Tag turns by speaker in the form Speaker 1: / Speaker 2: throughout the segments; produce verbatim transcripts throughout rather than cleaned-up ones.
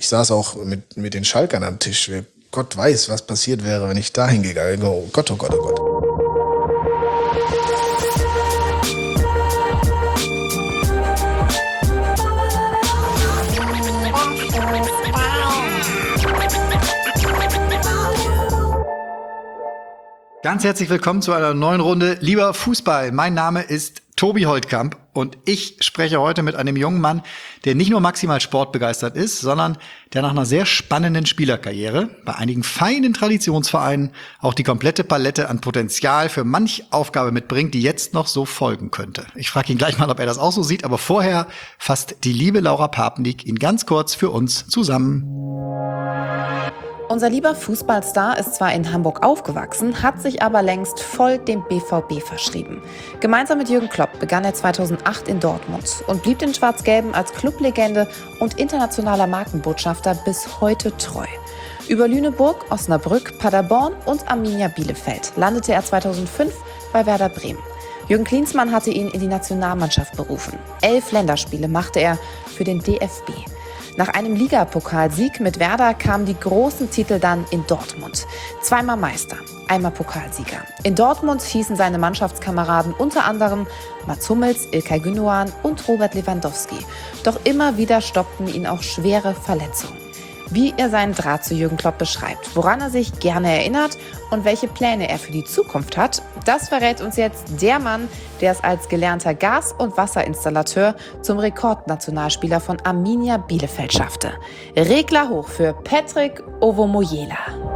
Speaker 1: ich saß auch mit, mit den Schalkern am Tisch. Gott weiß, was passiert wäre, wenn ich da hingegangen wäre. Oh Gott, oh Gott, oh Gott.
Speaker 2: Ganz herzlich willkommen zu einer neuen Runde Lieber Fußball. Mein Name ist Tobi Holtkamp und ich spreche heute mit einem jungen Mann, der nicht nur maximal sportbegeistert ist, sondern der nach einer sehr spannenden Spielerkarriere bei einigen feinen Traditionsvereinen auch die komplette Palette an Potenzial für manch Aufgabe mitbringt, die jetzt noch so folgen könnte. Ich frage ihn gleich mal, ob er das auch so sieht, aber vorher fasst die liebe Laura Papendiek ihn ganz kurz für uns zusammen.
Speaker 3: Unser lieber Fußballstar ist zwar in Hamburg aufgewachsen, hat sich aber längst voll dem B V B verschrieben. Gemeinsam mit Jürgen Klopp begann er zweitausendacht in Dortmund und blieb den Schwarz-Gelben als Clublegende und internationaler Markenbotschafter bis heute treu. Über Lüneburg, Osnabrück, Paderborn und Arminia Bielefeld landete er zweitausendfünf bei Werder Bremen. Jürgen Klinsmann hatte ihn in die Nationalmannschaft berufen. Elf Länderspiele machte er für den D F B. Nach einem Ligapokalsieg mit Werder kamen die großen Titel dann in Dortmund. Zweimal Meister, einmal Pokalsieger. In Dortmund hießen seine Mannschaftskameraden unter anderem Mats Hummels, İlkay Gündoğan und Robert Lewandowski. Doch immer wieder stoppten ihn auch schwere Verletzungen. Wie er seinen Draht zu Jürgen Klopp beschreibt, woran er sich gerne erinnert und welche Pläne er für die Zukunft hat, das verrät uns jetzt der Mann, der es als gelernter Gas- und Wasserinstallateur zum Rekordnationalspieler von Arminia Bielefeld schaffte. Regler hoch für Patrick Ovomoyela.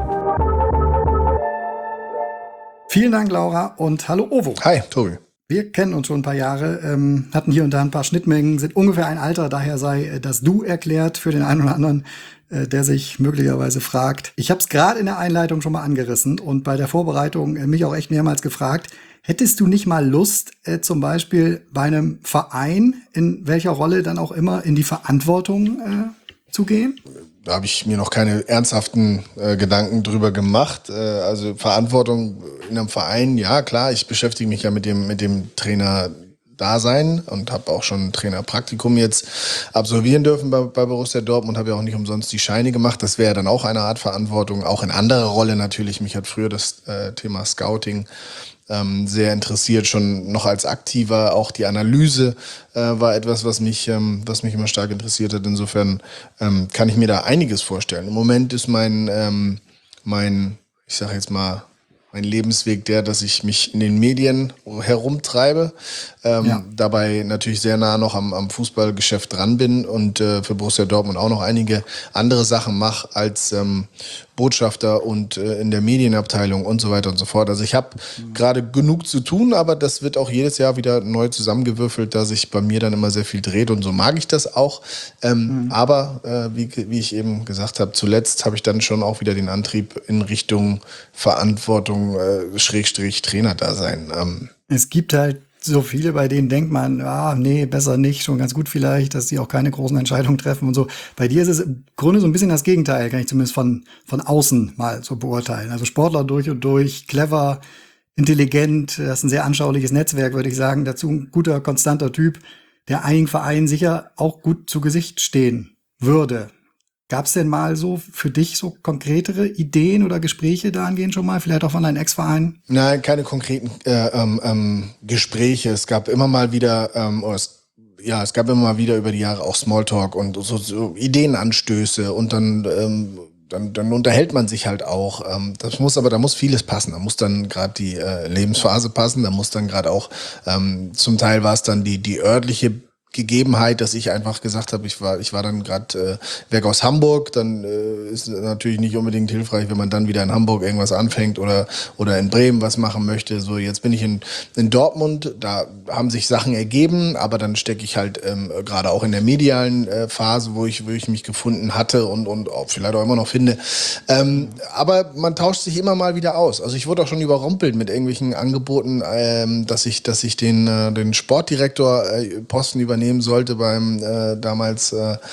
Speaker 2: Vielen Dank, Laura, und hallo Ovo.
Speaker 1: Hi, Tobi.
Speaker 2: Wir kennen uns schon ein paar Jahre, ähm, hatten hier und da ein paar Schnittmengen, sind ungefähr ein Alter, daher sei äh, das Du erklärt für den einen oder anderen, äh, der sich möglicherweise fragt. Ich habe es gerade in der Einleitung schon mal angerissen und bei der Vorbereitung äh, mich auch echt mehrmals gefragt, hättest du nicht mal Lust, äh, zum Beispiel bei einem Verein, in welcher Rolle dann auch immer, in die Verantwortung äh, zu gehen?
Speaker 1: Da habe ich mir noch keine ernsthaften äh, Gedanken drüber gemacht. Äh, also Verantwortung in einem Verein, ja klar, ich beschäftige mich ja mit dem mit dem Trainer-Dasein und habe auch schon ein Trainerpraktikum jetzt absolvieren dürfen bei, bei Borussia Dortmund, habe ja auch nicht umsonst die Scheine gemacht. Das wäre ja dann auch eine Art Verantwortung, auch in anderer Rolle natürlich. Mich hat früher das äh, Thema Scouting Ähm, sehr interessiert, schon noch als Aktiver. Auch die Analyse äh, war etwas, was mich, ähm, was mich immer stark interessiert hat. Insofern ähm, kann ich mir da einiges vorstellen. Im Moment ist mein, ähm, mein, ich sage jetzt mal, mein Lebensweg der, dass ich mich in den Medien herumtreibe, ähm, ja. dabei natürlich sehr nah noch am, am Fußballgeschäft dran bin und äh, für Borussia Dortmund auch noch einige andere Sachen mache als ähm, Botschafter und äh, in der Medienabteilung und so weiter und so fort. Also ich habe mhm. gerade genug zu tun, aber das wird auch jedes Jahr wieder neu zusammengewürfelt, da sich bei mir dann immer sehr viel dreht und so mag ich das auch. Ähm, mhm. Aber äh, wie, wie ich eben gesagt habe, zuletzt habe ich dann schon auch wieder den Antrieb in Richtung Verantwortung, äh, Schrägstrich Trainerdasein. Ähm.
Speaker 2: Es gibt halt so viele, bei denen denkt man, ah, nee, besser nicht, schon ganz gut vielleicht, dass die auch keine großen Entscheidungen treffen und so. Bei dir ist es im Grunde so ein bisschen das Gegenteil, kann ich zumindest von, von außen mal so beurteilen. Also Sportler durch und durch, clever, intelligent, das ist ein sehr anschauliches Netzwerk, würde ich sagen. Dazu ein guter, konstanter Typ, der einigen Vereinen sicher auch gut zu Gesicht stehen würde. Gab es denn mal so für dich so konkretere Ideen oder Gespräche dahingehend schon mal? Vielleicht auch von deinen Ex-Vereinen?
Speaker 1: Nein, keine konkreten äh, ähm, ähm, Gespräche. Es gab immer mal wieder, ähm, oder es, ja, es gab immer mal wieder über die Jahre auch Smalltalk und so, so Ideenanstöße und dann, ähm, dann, dann unterhält man sich halt auch. Ähm, das muss aber, da muss vieles passen. Da muss dann gerade die äh, Lebensphase passen. Da muss dann gerade auch, ähm, zum Teil war es dann die die örtliche Gegebenheit, dass ich einfach gesagt habe, ich war ich war dann gerade äh, weg aus Hamburg, dann äh, ist natürlich nicht unbedingt hilfreich, wenn man dann wieder in Hamburg irgendwas anfängt oder oder in Bremen was machen möchte. So, jetzt bin ich in in Dortmund, da haben sich Sachen ergeben, aber dann stecke ich halt ähm, gerade auch in der medialen äh, Phase, wo ich wo ich mich gefunden hatte und und auch vielleicht auch immer noch finde. Ähm, aber man tauscht sich immer mal wieder aus. Also ich wurde auch schon überrumpelt mit irgendwelchen Angeboten, ähm, dass ich dass ich den äh, den Sportdirektor äh, Posten übernehmen nehmen sollte beim äh, damals äh,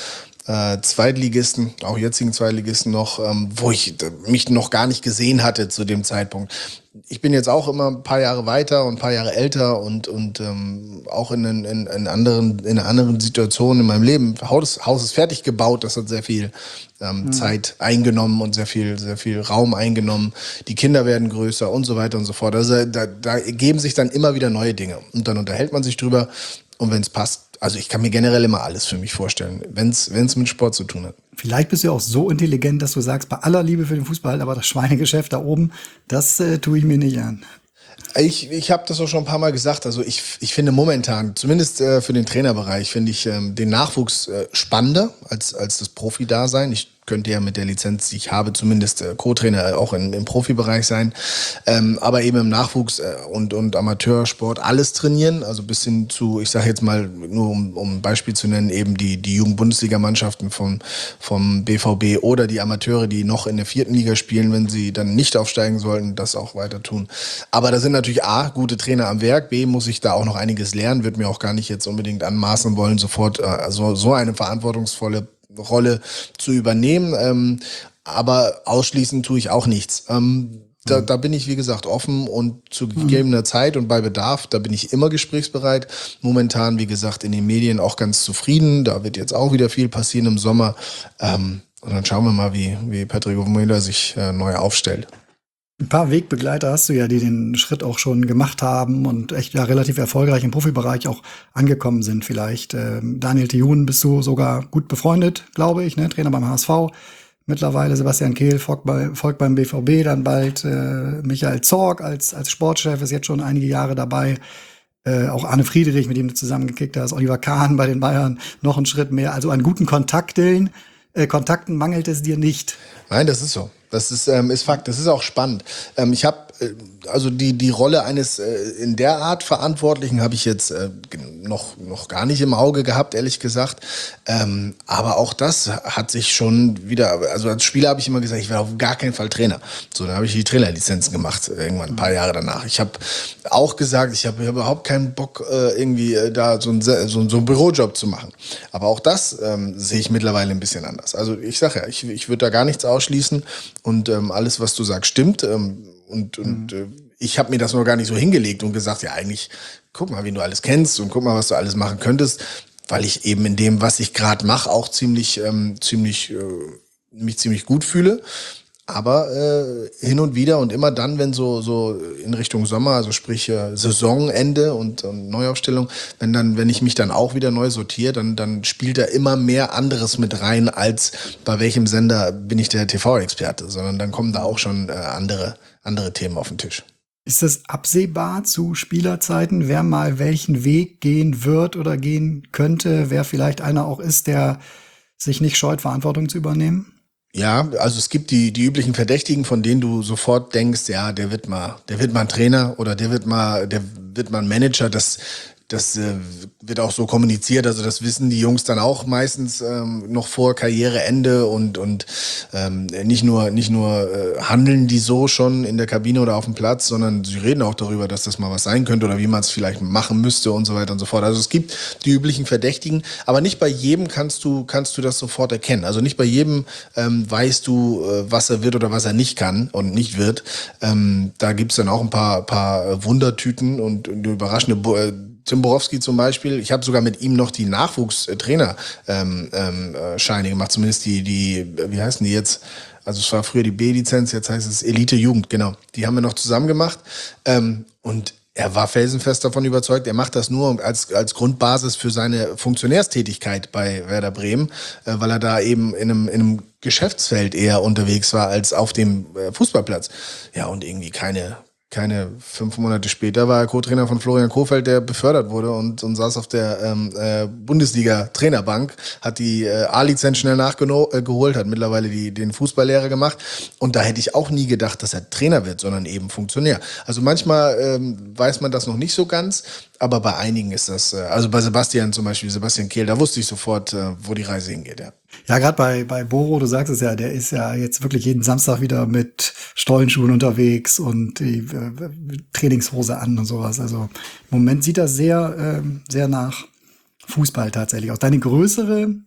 Speaker 1: äh, Zweitligisten, auch jetzigen Zweitligisten noch, ähm, wo ich äh, mich noch gar nicht gesehen hatte zu dem Zeitpunkt. Ich bin jetzt auch immer ein paar Jahre weiter und ein paar Jahre älter und, und ähm, auch in, in, in, anderen, in einer anderen Situation in meinem Leben. Haus, Haus ist fertig gebaut, das hat sehr viel ähm, mhm. Zeit eingenommen und sehr viel, sehr viel Raum eingenommen. Die Kinder werden größer und so weiter und so fort. Also da, da ergeben sich dann immer wieder neue Dinge und dann unterhält man sich drüber und wenn es passt, also ich kann mir generell immer alles für mich vorstellen, wenn es wenn es mit Sport zu tun hat.
Speaker 2: Vielleicht bist du ja auch so intelligent, dass du sagst, bei aller Liebe für den Fußball, aber das Schweinegeschäft da oben, das äh, tue ich mir nicht an.
Speaker 1: Ich, ich habe das auch schon ein paar Mal gesagt. Also ich, ich finde momentan, zumindest äh, für den Trainerbereich, finde ich ähm, den Nachwuchs äh, spannender als, als das Profi-Dasein. Ich könnte ja mit der Lizenz, die ich habe, zumindest äh, Co-Trainer auch in, im Profibereich sein. Ähm, aber eben im Nachwuchs äh, und, und Amateursport alles trainieren. Also bis hin zu, ich sage jetzt mal, nur um, um ein Beispiel zu nennen, eben die, die Jugend-Bundesliga-Mannschaften vom, vom B V B oder die Amateure, die noch in der vierten Liga spielen, wenn sie dann nicht aufsteigen sollten, das auch weiter tun. Aber da sind natürlich A, gute Trainer am Werk, B, muss ich da auch noch einiges lernen, würde mir auch gar nicht jetzt unbedingt anmaßen wollen, sofort äh, so, so eine verantwortungsvolle Rolle zu übernehmen, ähm, aber ausschließen tue ich auch nichts. Ähm, da, da bin ich, wie gesagt, offen und zu gegebener Zeit und bei Bedarf, da bin ich immer gesprächsbereit. Momentan, wie gesagt, in den Medien auch ganz zufrieden. Da wird jetzt auch wieder viel passieren im Sommer. Ähm, und dann schauen wir mal, wie, wie Patrick Müller sich äh, neu aufstellt.
Speaker 2: Ein paar Wegbegleiter hast du ja, die den Schritt auch schon gemacht haben und echt ja relativ erfolgreich im Profibereich auch angekommen sind vielleicht. Ähm, Daniel Thioun bist du sogar gut befreundet, glaube ich, ne? Trainer beim H S V. Mittlerweile Sebastian Kehl folgt, bei, folgt beim B V B, dann bald äh, Michael Zorg als, als Sportchef, ist jetzt schon einige Jahre dabei. Äh, auch Arne Friedrich, mit dem du zusammengekickt hast, Oliver Kahn bei den Bayern, noch einen Schritt mehr. Also an guten Kontakten, äh, Kontakten mangelt es dir nicht.
Speaker 1: Nein, das ist so. Das ist, ähm, ist Fakt. Das ist auch spannend. Ähm, ich habe äh, also die die Rolle eines äh, in der Art Verantwortlichen habe ich jetzt äh, noch noch gar nicht im Auge gehabt, ehrlich gesagt. Ähm, aber auch das hat sich schon wieder. Also als Spieler habe ich immer gesagt, ich werde auf gar keinen Fall Trainer. So, dann habe ich die Trainerlizenzen gemacht irgendwann ein paar Jahre danach. Ich habe auch gesagt, ich habe überhaupt keinen Bock äh, irgendwie äh, da so ein so, so einen Bürojob zu machen. Aber auch das ähm, sehe ich mittlerweile ein bisschen anders. Also ich sage ja, ich ich würde da gar nichts ausschließen. Und ähm, alles, was du sagst, stimmt. Ähm, und und äh, ich habe mir das noch gar nicht so hingelegt und gesagt, ja eigentlich, guck mal, wen du alles kennst und guck mal, was du alles machen könntest. Weil ich eben in dem, was ich gerade mache, auch ziemlich, ähm, ziemlich, äh, mich ziemlich gut fühle. Aber äh, hin und wieder und immer dann, wenn so so in Richtung Sommer, also sprich äh, Saisonende und, und Neuaufstellung, wenn dann, wenn ich mich dann auch wieder neu sortiere, dann dann spielt da immer mehr anderes mit rein, als bei welchem Sender bin ich der T V-Experte, sondern dann kommen da auch schon äh, andere andere Themen auf den Tisch.
Speaker 2: Ist es absehbar zu Spielerzeiten, wer mal welchen Weg gehen wird oder gehen könnte, wer vielleicht einer auch ist, der sich nicht scheut, Verantwortung zu übernehmen?
Speaker 1: Ja, also es gibt die die üblichen Verdächtigen, von denen du sofort denkst, ja, der wird mal, der wird mal ein Trainer oder der wird mal, der wird mal ein Manager. Das das äh, wird auch so kommuniziert, also das wissen die Jungs dann auch meistens ähm, noch vor Karriereende und und ähm, nicht nur nicht nur äh, handeln die so schon in der Kabine oder auf dem Platz, sondern sie reden auch darüber, dass das mal was sein könnte oder wie man es vielleicht machen müsste und so weiter und so fort. Also es gibt die üblichen Verdächtigen, aber nicht bei jedem kannst du kannst du das sofort erkennen. Also nicht bei jedem ähm, weißt du, äh, was er wird oder was er nicht kann und nicht wird. Ähm, da gibt's dann auch ein paar paar Wundertüten und, und überraschende äh, Tim Borowski zum Beispiel, ich habe sogar mit ihm noch die Nachwuchstrainer ähm, ähm, Scheine gemacht, zumindest die, die, wie heißen die jetzt? Also es war früher die B-Lizenz, jetzt heißt es Elite-Jugend, genau. Die haben wir noch zusammen gemacht ähm, und er war felsenfest davon überzeugt, er macht das nur als, als Grundbasis für seine Funktionärstätigkeit bei Werder Bremen, äh, weil er da eben in einem, in einem Geschäftsfeld eher unterwegs war als auf dem äh, Fußballplatz. Ja, und irgendwie keine... Keine fünf Monate später war er Co-Trainer von Florian Kohfeldt, der befördert wurde und, und saß auf der ähm, äh, Bundesliga-Trainerbank, hat die äh, A-Lizenz schnell nachgeholt, hat mittlerweile die, den Fußballlehrer gemacht. Und da hätte ich auch nie gedacht, dass er Trainer wird, sondern eben Funktionär. Also manchmal ähm, weiß man das noch nicht so ganz, aber bei einigen ist das, äh, also bei Sebastian zum Beispiel, Sebastian Kehl, da wusste ich sofort, äh, wo die Reise hingeht, ja.
Speaker 2: Ja, gerade bei, bei Boro, du sagst es ja, der ist ja jetzt wirklich jeden Samstag wieder mit Stollenschuhen unterwegs und die äh, Trainingshose an und sowas. Also im Moment sieht das sehr, äh, sehr nach Fußball tatsächlich aus. Deine größere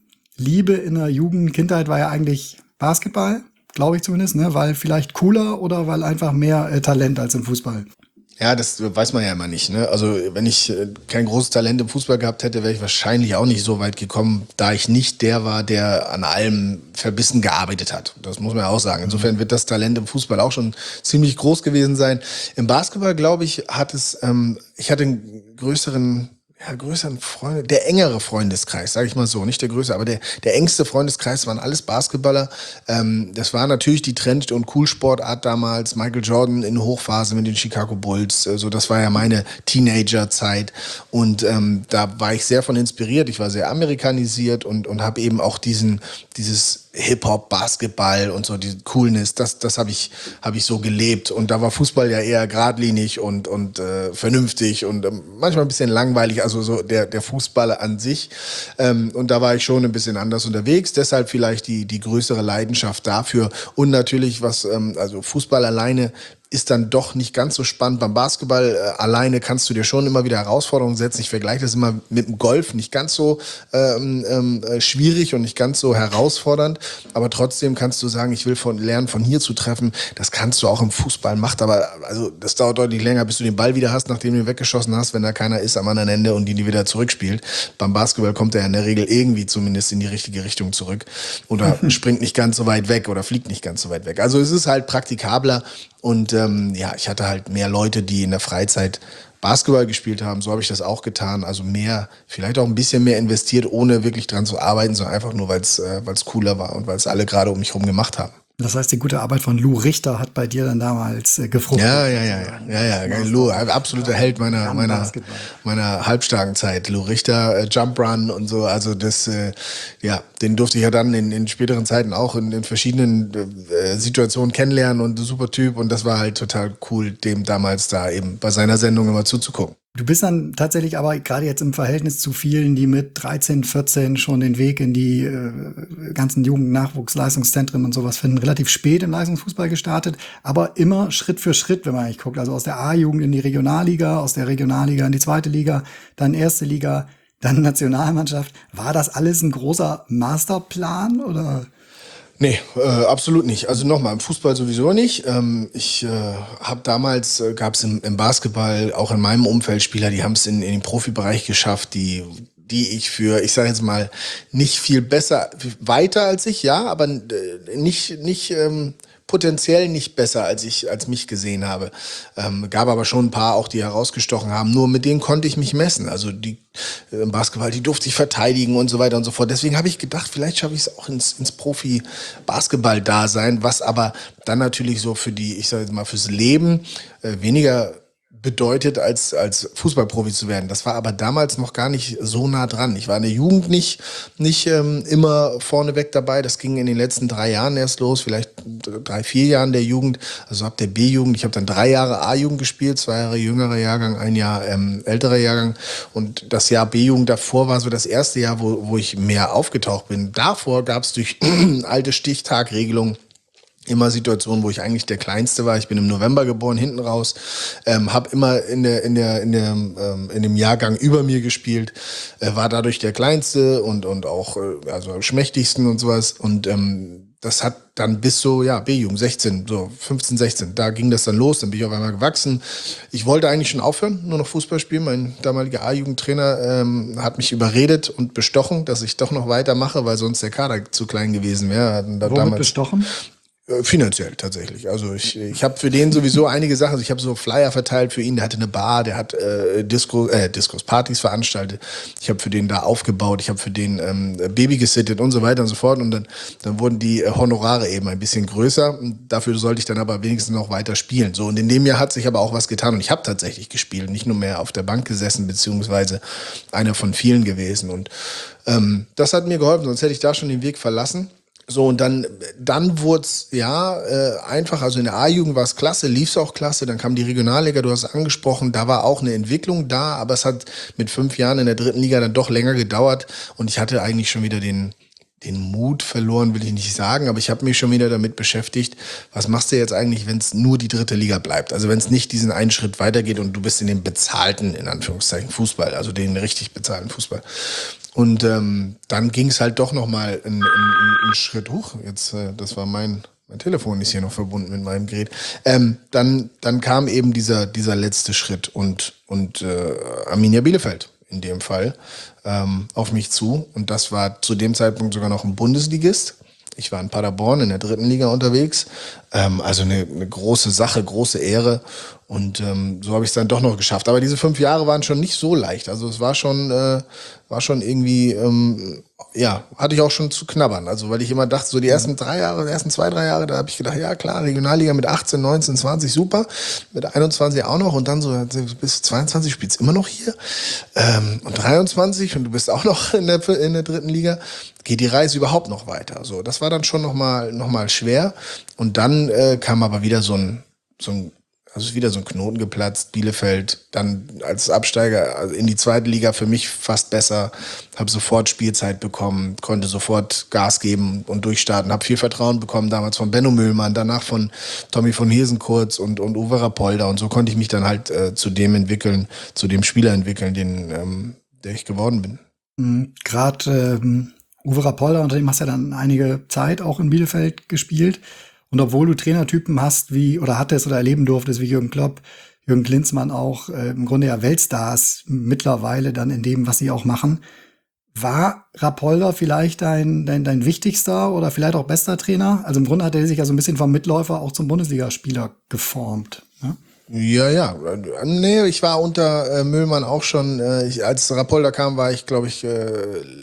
Speaker 2: Liebe in der Jugend, Kindheit war ja eigentlich Basketball, glaube ich zumindest, ne? Weil vielleicht cooler oder weil einfach mehr äh, Talent als im Fußball?
Speaker 1: Ja, das weiß man ja immer nicht. Ne? Also wenn ich äh, kein großes Talent im Fußball gehabt hätte, wäre ich wahrscheinlich auch nicht so weit gekommen, da ich nicht der war, der an allem verbissen gearbeitet hat. Das muss man ja auch sagen. Insofern wird das Talent im Fußball auch schon ziemlich groß gewesen sein. Im Basketball, glaube ich, hat es, ähm, ich hatte einen größeren Ja, größeren Freunde, der engere Freundeskreis, sage ich mal so, nicht der größere, aber der, der engste Freundeskreis waren alles Basketballer. Ähm, das war natürlich die Trend- und Coolsportart damals. Michael Jordan in Hochphase mit den Chicago Bulls, also das war ja meine Teenagerzeit und ähm, da war ich sehr von inspiriert. Ich war sehr amerikanisiert und und habe eben auch diesen dieses Hip-Hop, Basketball und so, die Coolness, das, das habe ich, hab ich so gelebt. Und da war Fußball ja eher geradlinig und, und äh, vernünftig und ähm, manchmal ein bisschen langweilig, also so der, der Fußballer an sich. Ähm, und da war ich schon ein bisschen anders unterwegs, deshalb vielleicht die, die größere Leidenschaft dafür. Und natürlich, was, ähm, also Fußball alleine ist dann doch nicht ganz so spannend. Beim Basketball äh, alleine kannst du dir schon immer wieder Herausforderungen setzen. Ich vergleiche das immer mit dem Golf, nicht ganz so ähm, ähm, äh, schwierig und nicht ganz so herausfordernd, aber trotzdem kannst du sagen, ich will von lernen, von hier zu treffen. Das kannst du auch im Fußball, macht aber, also das dauert deutlich länger, bis du den Ball wieder hast, nachdem du ihn weggeschossen hast, wenn da keiner ist am anderen Ende und die die wieder zurückspielt. Beim Basketball kommt er in der Regel irgendwie zumindest in die richtige Richtung zurück oder springt nicht ganz so weit weg oder fliegt nicht ganz so weit weg. Also es ist halt praktikabler. Und ähm, ja, ich hatte halt mehr Leute, die in der Freizeit Basketball gespielt haben. So habe ich das auch getan. Also mehr, vielleicht auch ein bisschen mehr investiert, ohne wirklich dran zu arbeiten, sondern einfach nur, weil es äh, weil es cooler war und weil es alle gerade um mich herum gemacht haben.
Speaker 2: Das heißt, die gute Arbeit von Lou Richter hat bei dir dann damals äh, gefruchtet.
Speaker 1: Ja, ja, ja, ja, ja, ja. Lou, absoluter Held meiner, meiner, meiner halbstarken Zeit. Lou Richter, äh, Jump Run und so. Also das, äh, ja, den durfte ich ja dann in, in späteren Zeiten auch in, in verschiedenen äh, Situationen kennenlernen und ein super Typ. Und das war halt total cool, dem damals da eben bei seiner Sendung immer zuzugucken.
Speaker 2: Du bist dann tatsächlich aber gerade jetzt im Verhältnis zu vielen, die mit dreizehn, vierzehn schon den Weg in die äh, ganzen Jugend-Nachwuchsleistungszentren und sowas finden, relativ spät im Leistungsfußball gestartet, aber immer Schritt für Schritt, wenn man eigentlich guckt. Also aus der A-Jugend in die Regionalliga, aus der Regionalliga in die zweite Liga, dann erste Liga, dann Nationalmannschaft. War das alles ein großer Masterplan oder?
Speaker 1: Nee, äh, absolut nicht. Also nochmal, im Fußball sowieso nicht. Ähm, ich äh, habe damals, äh, gab es im, im Basketball, auch in meinem Umfeld Spieler, die haben es in, in den Profibereich geschafft, die die ich für, ich sage jetzt mal, nicht viel besser, weiter als ich, ja, aber äh, nicht, nicht ähm, potenziell nicht besser, als ich, als mich gesehen habe. Ähm, gab aber schon ein paar auch, die herausgestochen haben. Nur mit denen konnte ich mich messen. Also die äh, im Basketball, die durfte ich verteidigen und so weiter und so fort. Deswegen habe ich gedacht, vielleicht schaffe ich es auch ins, ins Profi-Basketball-Dasein, was aber dann natürlich so für die, ich sage jetzt mal, fürs Leben äh, weniger bedeutet, als, als Fußballprofi zu werden. Das war aber damals noch gar nicht so nah dran. Ich war in der Jugend nicht, nicht ähm, immer vorneweg dabei. Das ging in den letzten drei Jahren erst los, vielleicht drei, vier Jahren der Jugend, also ab der B-Jugend. Ich habe dann drei Jahre A-Jugend gespielt, zwei Jahre jüngerer Jahrgang, ein Jahr ähm, älterer Jahrgang. Und das Jahr B-Jugend davor war so das erste Jahr, wo, wo ich mehr aufgetaucht bin. Davor gab es durch alte Stichtagregelungen immer Situationen, wo ich eigentlich der Kleinste war. Ich bin im November geboren, hinten raus, ähm, habe immer in der in der in der ähm, in dem Jahrgang über mir gespielt, äh, war dadurch der Kleinste und und auch äh, also am schmächtigsten und sowas. Und ähm, das hat dann bis so ja B-Jugend sechzehn, so fünfzehn, sechzehn, da ging das dann los. Dann bin ich auf einmal gewachsen. Ich wollte eigentlich schon aufhören, nur noch Fußball spielen. Mein damaliger A-Jugendtrainer ähm, hat mich überredet und bestochen, dass ich doch noch weitermache, weil sonst der Kader zu klein gewesen wäre.
Speaker 2: Womit bestochen?
Speaker 1: Finanziell tatsächlich. Also ich, ich habe für den sowieso einige Sachen. Also ich habe so Flyer verteilt für ihn. Der hatte eine Bar, der hat äh, Disco, äh, Discos, Partys veranstaltet. Ich habe für den da aufgebaut. Ich habe für den ähm, Baby gesittet und so weiter und so fort. Und dann, dann wurden die äh, Honorare eben ein bisschen größer. Und dafür sollte ich dann aber wenigstens noch weiter spielen. So, und in dem Jahr hat sich aber auch was getan. Und ich habe tatsächlich gespielt, nicht nur mehr auf der Bank gesessen, beziehungsweise einer von vielen gewesen. Und ähm, das hat mir geholfen. Sonst hätte ich da schon den Weg verlassen. So, und dann, dann wurde es ja äh, einfach, also in der A-Jugend war es klasse, lief es auch klasse, dann kam die Regionalliga, du hast es angesprochen, da war auch eine Entwicklung da, aber es hat mit fünf Jahren in der dritten Liga dann doch länger gedauert und ich hatte eigentlich schon wieder den, den Mut verloren, will ich nicht sagen, aber ich habe mich schon wieder damit beschäftigt, was machst du jetzt eigentlich, wenn es nur die dritte Liga bleibt, also wenn es nicht diesen einen Schritt weitergeht und du bist in dem bezahlten, in Anführungszeichen, Fußball, also den richtig bezahlten Fußball. Und ähm, dann ging es halt doch nochmal einen, einen, einen Schritt hoch. Jetzt, äh, das war mein, mein Telefon ist hier noch verbunden mit meinem Gerät. Ähm, dann, dann kam eben dieser, dieser letzte Schritt und, und äh, Arminia Bielefeld in dem Fall ähm, auf mich zu. Und das war zu dem Zeitpunkt sogar noch ein Bundesligist. Ich war in Paderborn in der dritten Liga unterwegs. Ähm, also eine, eine große Sache, große Ehre. Und ähm, so habe ich es dann doch noch geschafft. Aber diese fünf Jahre waren schon nicht so leicht. Also es war schon, äh, war schon irgendwie, ähm, ja, hatte ich auch schon zu knabbern. Also weil ich immer dachte, so die ersten drei Jahre, die ersten zwei, drei Jahre, da habe ich gedacht, ja klar, Regionalliga mit achtzehn, neunzehn, zwanzig, super. Mit einundzwanzig auch noch. Und dann so bis zweiundzwanzig spielst immer noch hier. Ähm, und dreiundzwanzig und du bist auch noch in der, in der dritten Liga. Geht die Reise überhaupt noch weiter? So, das war dann schon noch mal, noch mal schwer. Und dann äh, kam aber wieder so ein, so ein, also ist wieder so ein Knoten geplatzt. Bielefeld dann als Absteiger in die zweite Liga für mich fast besser. Habe sofort Spielzeit bekommen, konnte sofort Gas geben und durchstarten. Habe viel Vertrauen bekommen damals von Benno Müllmann, danach von Tommy von Hesenkurz und und Uwe Rapolda. Und so konnte ich mich dann halt äh, zu dem entwickeln, zu dem Spieler entwickeln, den ähm, der ich geworden bin.
Speaker 2: Mhm. Gerade ähm Uwe Rapolda, unter dem hast du ja dann einige Zeit auch in Bielefeld gespielt. Und obwohl du Trainertypen hast wie, oder hattest oder erleben durftest, wie Jürgen Klopp, Jürgen Klinsmann auch, äh, im Grunde ja Weltstars mittlerweile dann in dem, was sie auch machen. War Rapolda vielleicht dein, dein, dein wichtigster oder vielleicht auch bester Trainer? Also im Grunde hat er sich ja so ein bisschen vom Mitläufer auch zum Bundesligaspieler geformt, ne?
Speaker 1: Ja, ja. Nee, ich war unter äh, Müllmann auch schon, äh, ich, als Rapolda kam, war ich, glaube ich, äh,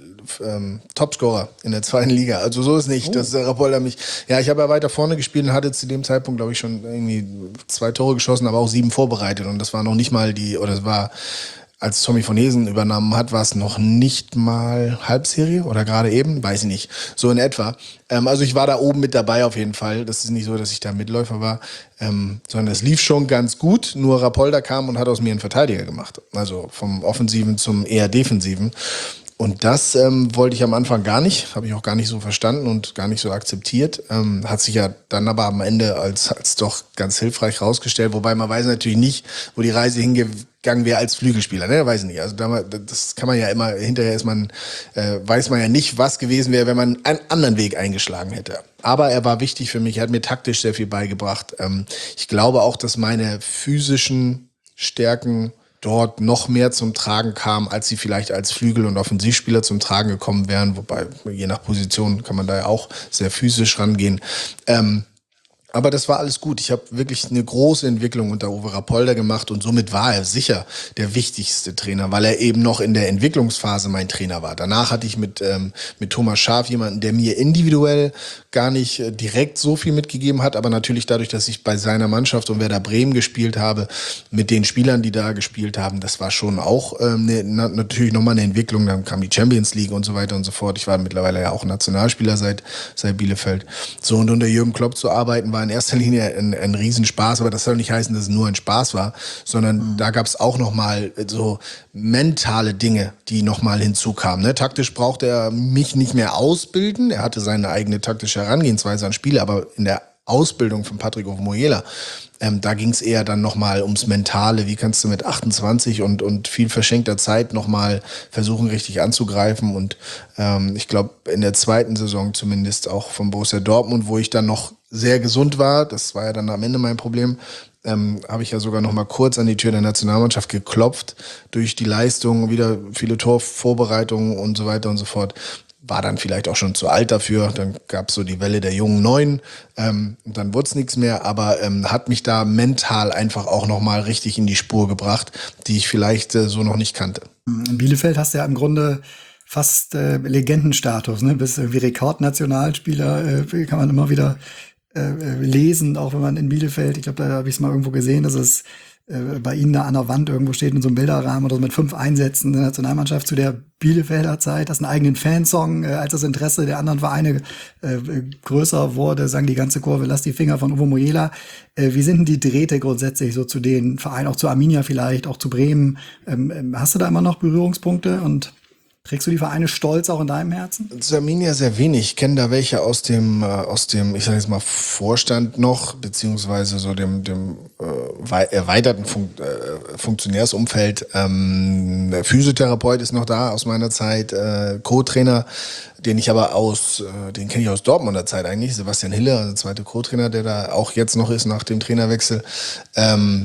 Speaker 1: ähm, Topscorer in der zweiten Liga. Also so ist nicht, oh. dass der Rapolda mich, ja, ich habe ja weiter vorne gespielt und hatte zu dem Zeitpunkt, glaube ich, schon irgendwie zwei Tore geschossen, aber auch sieben vorbereitet. Und das war noch nicht mal die, oder es war, als Tommy von Hesen übernommen hat, war es noch nicht mal Halbserie oder gerade eben, weiß ich nicht, so in etwa. Ähm, also ich war da oben mit dabei auf jeden Fall. Das ist nicht so, dass ich da Mitläufer war, ähm, sondern es lief schon ganz gut. Nur Rapolda kam und hat aus mir einen Verteidiger gemacht. Also vom Offensiven zum eher Defensiven. Und das ähm, wollte ich am Anfang gar nicht, habe ich auch gar nicht so verstanden und gar nicht so akzeptiert. Ähm, hat sich ja dann aber am Ende als, als doch ganz hilfreich rausgestellt. Wobei man weiß natürlich nicht, wo die Reise hingegangen wäre als Flügelspieler. Ne? Weiß ich nicht. Also damals, das kann man ja immer, hinterher ist man, äh, weiß man ja nicht, was gewesen wäre, wenn man einen anderen Weg eingeschlagen hätte. Aber er war wichtig für mich, er hat mir taktisch sehr viel beigebracht. Ähm, ich glaube auch, dass meine physischen Stärken dort noch mehr zum Tragen kam, als sie vielleicht als Flügel- und Offensivspieler zum Tragen gekommen wären. Wobei, je nach Position kann man da ja auch sehr physisch rangehen. Ähm, aber das war alles gut. Ich habe wirklich eine große Entwicklung unter Uwe Rapolda gemacht und somit war er sicher der wichtigste Trainer, weil er eben noch in der Entwicklungsphase mein Trainer war. Danach hatte ich mit ähm, mit Thomas Schaaf jemanden, der mir individuell gar nicht äh, direkt so viel mitgegeben hat, aber natürlich dadurch, dass ich bei seiner Mannschaft und Werder Bremen gespielt habe, mit den Spielern, die da gespielt haben, das war schon auch ähm, ne, na, natürlich nochmal eine Entwicklung. Dann kam die Champions League und so weiter und so fort. Ich war mittlerweile ja auch Nationalspieler seit seit Bielefeld. So, und unter Jürgen Klopp zu arbeiten, war in erster Linie ein, ein Riesenspaß, aber das soll nicht heißen, dass es nur ein Spaß war, sondern mhm. da gab es auch nochmal so mentale Dinge, die nochmal hinzukamen. Ne? Taktisch brauchte er mich nicht mehr ausbilden, er hatte seine eigene taktische Herangehensweise an Spiele, aber in der Ausbildung von Patrick Ovomoyela, ähm, da ging es eher dann nochmal ums Mentale. Wie kannst du mit achtundzwanzig und, und viel verschenkter Zeit nochmal versuchen, richtig anzugreifen? Und ähm, ich glaube, in der zweiten Saison zumindest auch von Borussia Dortmund, wo ich dann noch sehr gesund war, das war ja dann am Ende mein Problem, ähm, habe ich ja sogar noch mal kurz an die Tür der Nationalmannschaft geklopft. Durch die Leistung, wieder viele Torvorbereitungen und so weiter und so fort. War dann vielleicht auch schon zu alt dafür. Dann gab es so die Welle der jungen Neuen. Ähm, und dann wurde es nichts mehr. Aber ähm, hat mich da mental einfach auch noch mal richtig in die Spur gebracht, die ich vielleicht äh, so noch nicht kannte.
Speaker 2: In Bielefeld hast du ja im Grunde fast äh, Legendenstatus. Ne? Bist irgendwie Rekordnationalspieler, äh, kann man immer wieder äh, lesen, auch wenn man in Bielefeld, ich glaube, da habe ich es mal irgendwo gesehen, dass es äh, bei Ihnen da an der Wand irgendwo steht in so einem Bilderrahmen oder so mit fünf Einsätzen der Nationalmannschaft zu der Bielefelder Zeit, das einen eigenen Fansong, äh, als das Interesse der anderen Vereine äh, größer wurde, sang die ganze Kurve, lass die Finger von Uwe Moyela. Äh, wie sind denn die Drähte grundsätzlich so zu den Vereinen, auch zu Arminia vielleicht, auch zu Bremen? Ähm, hast du da immer noch Berührungspunkte und Trägst du die Vereine stolz auch in deinem Herzen?
Speaker 1: Zu Arminia sehr wenig. Ich kenne da welche aus dem, äh, aus dem, ich sage jetzt mal, Vorstand noch, beziehungsweise so dem, dem äh, erweiterten Fun äh, Funktionärsumfeld. Ähm, der Physiotherapeut ist noch da aus meiner Zeit, äh, Co-Trainer, den ich aber aus, äh, den kenne ich aus Dortmunder Zeit eigentlich, Sebastian Hille, also der zweite Co-Trainer, der da auch jetzt noch ist nach dem Trainerwechsel. Ähm,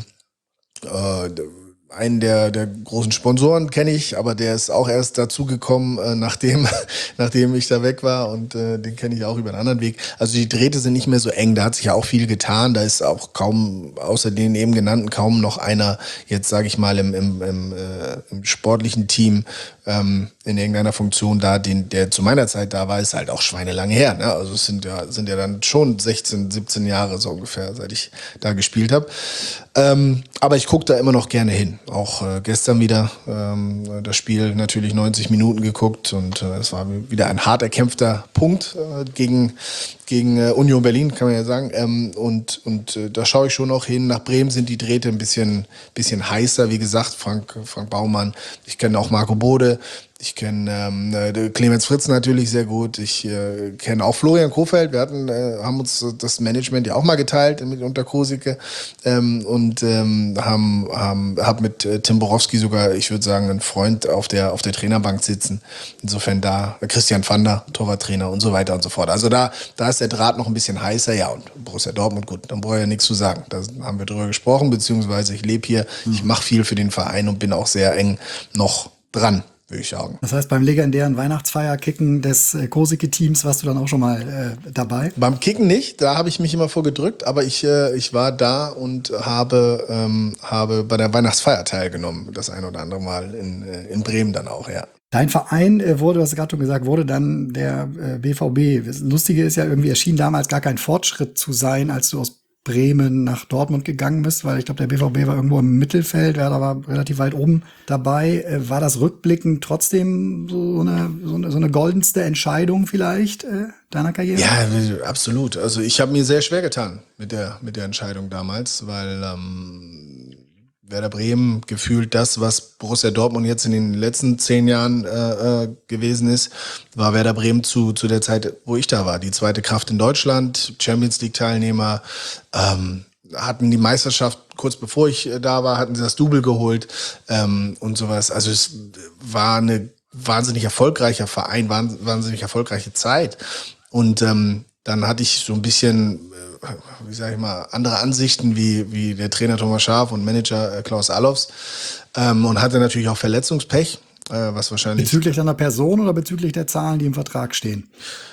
Speaker 1: äh, Einen der, der großen Sponsoren kenne ich, aber der ist auch erst dazugekommen, äh, nachdem, nachdem ich da weg war, und äh, den kenne ich auch über einen anderen Weg. Also die Drähte sind nicht mehr so eng, da hat sich ja auch viel getan, da ist auch kaum, außer den eben genannten, kaum noch einer, jetzt sage ich mal, im, im, im, äh, im sportlichen Team ähm, in irgendeiner Funktion da, den, der zu meiner Zeit da war, ist halt auch schweinelange her. Ne? Also es sind ja, sind ja dann schon sechzehn, siebzehn Jahre so ungefähr, seit ich da gespielt habe. Ähm, aber ich gucke da immer noch gerne hin. Auch äh, gestern wieder ähm, das Spiel natürlich neunzig Minuten geguckt, und äh, es war wieder ein hart erkämpfter Punkt äh, gegen, gegen äh, Union Berlin, kann man ja sagen. Ähm, und und äh, da schaue ich schon noch hin. Nach Bremen sind die Drähte ein bisschen, bisschen heißer. Wie gesagt, Frank, Frank Baumann, ich kenne auch Marco Bode. Ich kenne ähm, Clemens Fritz natürlich sehr gut. Ich äh, kenne auch Florian Kohfeldt. Wir hatten, äh, haben uns das Management ja auch mal geteilt mit unter Krosicke ähm, und ähm, haben, haben hab mit äh, Tim Borowski sogar, ich würde sagen, einen Freund auf der auf der Trainerbank sitzen. Insofern da äh, Christian Vander, Torwarttrainer und so weiter und so fort. Also da da ist der Draht noch ein bisschen heißer. Ja, und Borussia Dortmund, gut, dann brauche ich ja nichts zu sagen. Da haben wir drüber gesprochen, beziehungsweise ich lebe hier, mhm. ich mache viel für den Verein und bin auch sehr eng noch dran, würde ich sagen.
Speaker 2: Das heißt, beim legendären Weihnachtsfeierkicken des äh, Kosicke-Teams warst du dann auch schon mal äh, dabei?
Speaker 1: Beim Kicken nicht, da habe ich mich immer vorgedrückt, aber ich, äh, ich war da und habe, ähm, habe bei der Weihnachtsfeier teilgenommen, das ein oder andere Mal in, äh, in Bremen dann auch, ja.
Speaker 2: Dein Verein äh, wurde, du hast gerade schon gesagt, wurde dann der äh, B V B. Das Lustige ist ja, irgendwie erschien damals gar kein Fortschritt zu sein, als du aus Bremen nach Dortmund gegangen bist, weil ich glaube, der B V B war irgendwo im Mittelfeld, Werder war relativ weit oben dabei. Äh, war das rückblickend trotzdem so eine, so eine, so eine goldenste Entscheidung vielleicht äh, deiner Karriere?
Speaker 1: Ja, absolut. Also ich habe mir sehr schwer getan mit der, mit der Entscheidung damals, weil ähm, Werder Bremen gefühlt das, was Borussia Dortmund jetzt in den letzten zehn Jahren äh, gewesen ist, war Werder Bremen zu zu der Zeit, wo ich da war. Die zweite Kraft in Deutschland, Champions League Teilnehmer, ähm, hatten die Meisterschaft kurz bevor ich äh, da war, hatten sie das Double geholt ähm, und sowas. Also es war eine wahnsinnig erfolgreicher Verein, wahnsinnig erfolgreiche Zeit. Und ähm, dann hatte ich so ein bisschen, wie sage ich mal, andere Ansichten wie wie der Trainer Thomas Schaaf und Manager äh, Klaus Allofs ähm, und hatte natürlich auch Verletzungspech, äh, was wahrscheinlich...
Speaker 2: Bezüglich deiner Person oder bezüglich der Zahlen, die im Vertrag stehen?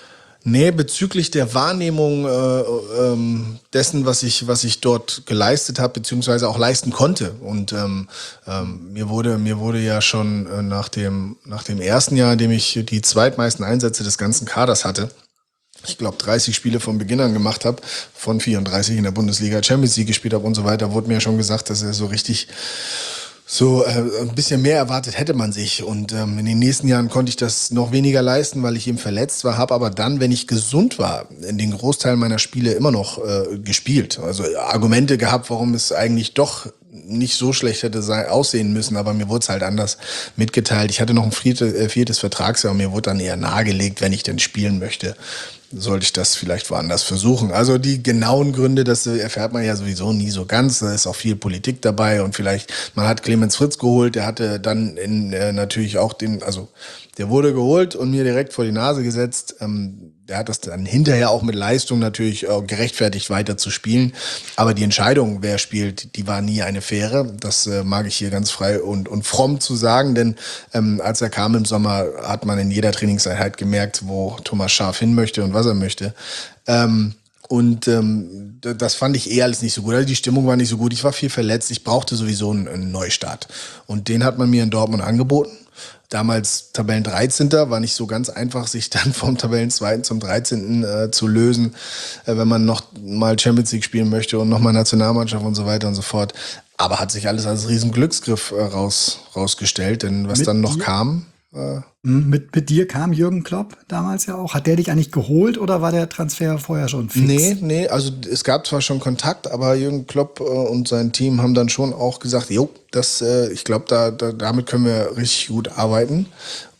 Speaker 1: Nee, bezüglich der Wahrnehmung äh, ähm, dessen, was ich was ich dort geleistet habe, beziehungsweise auch leisten konnte. Und ähm, ähm, mir wurde mir wurde ja schon äh, nach dem nach dem ersten Jahr, in dem ich die zweitmeisten Einsätze des ganzen Kaders hatte, ich glaube dreißig Spiele von Beginn an gemacht habe, von vierunddreißig in der Bundesliga, Champions League gespielt habe und so weiter, wurde mir ja schon gesagt, dass er so richtig so äh, ein bisschen mehr erwartet hätte man sich. Und ähm, in den nächsten Jahren konnte ich das noch weniger leisten, weil ich eben verletzt war, habe aber dann, wenn ich gesund war, in den Großteil meiner Spiele immer noch äh, gespielt. Also Argumente gehabt, warum es eigentlich doch nicht so schlecht hätte sein, aussehen müssen, aber mir wurde es halt anders mitgeteilt. Ich hatte noch ein viertes, äh, viertes Vertragsjahr und mir wurde dann eher nahegelegt, wenn ich denn spielen möchte, sollte ich das vielleicht woanders versuchen. Also die genauen Gründe, das erfährt man ja sowieso nie so ganz. Da ist auch viel Politik dabei und vielleicht, man hat Clemens Fritz geholt, der hatte dann in, äh, natürlich auch den, also der wurde geholt und mir direkt vor die Nase gesetzt. Ähm, der hat das dann hinterher auch mit Leistung natürlich äh, gerechtfertigt, weiter zu spielen. Aber die Entscheidung, wer spielt, die war nie eine faire. Das äh, mag ich hier ganz frei und, und fromm zu sagen, denn ähm, als er kam im Sommer, hat man in jeder Trainingseinheit gemerkt, wo Thomas Schaaf hin möchte und was er möchte. Ähm, Und ähm, das fand ich eh alles nicht so gut. Also die Stimmung war nicht so gut. Ich war viel verletzt. Ich brauchte sowieso einen, einen Neustart. Und den hat man mir in Dortmund angeboten. Damals Tabellen dreizehnter war nicht so ganz einfach, sich dann vom Tabellenzweiten zum dreizehnten äh, zu lösen, äh, wenn man noch mal Champions League spielen möchte und noch mal Nationalmannschaft und so weiter und so fort. Aber hat sich alles als riesen Glücksgriff äh, raus, rausgestellt. Denn was
Speaker 2: Mit
Speaker 1: dann noch
Speaker 2: dir?
Speaker 1: kam... Äh,
Speaker 2: Mit, mit dir kam Jürgen Klopp damals ja auch. Hat der dich eigentlich geholt oder war der Transfer vorher schon fix?
Speaker 1: Nee, nee, also es gab zwar schon Kontakt, aber Jürgen Klopp äh, und sein Team haben dann schon auch gesagt, jo, das, äh, ich glaube, da, da, damit können wir richtig gut arbeiten.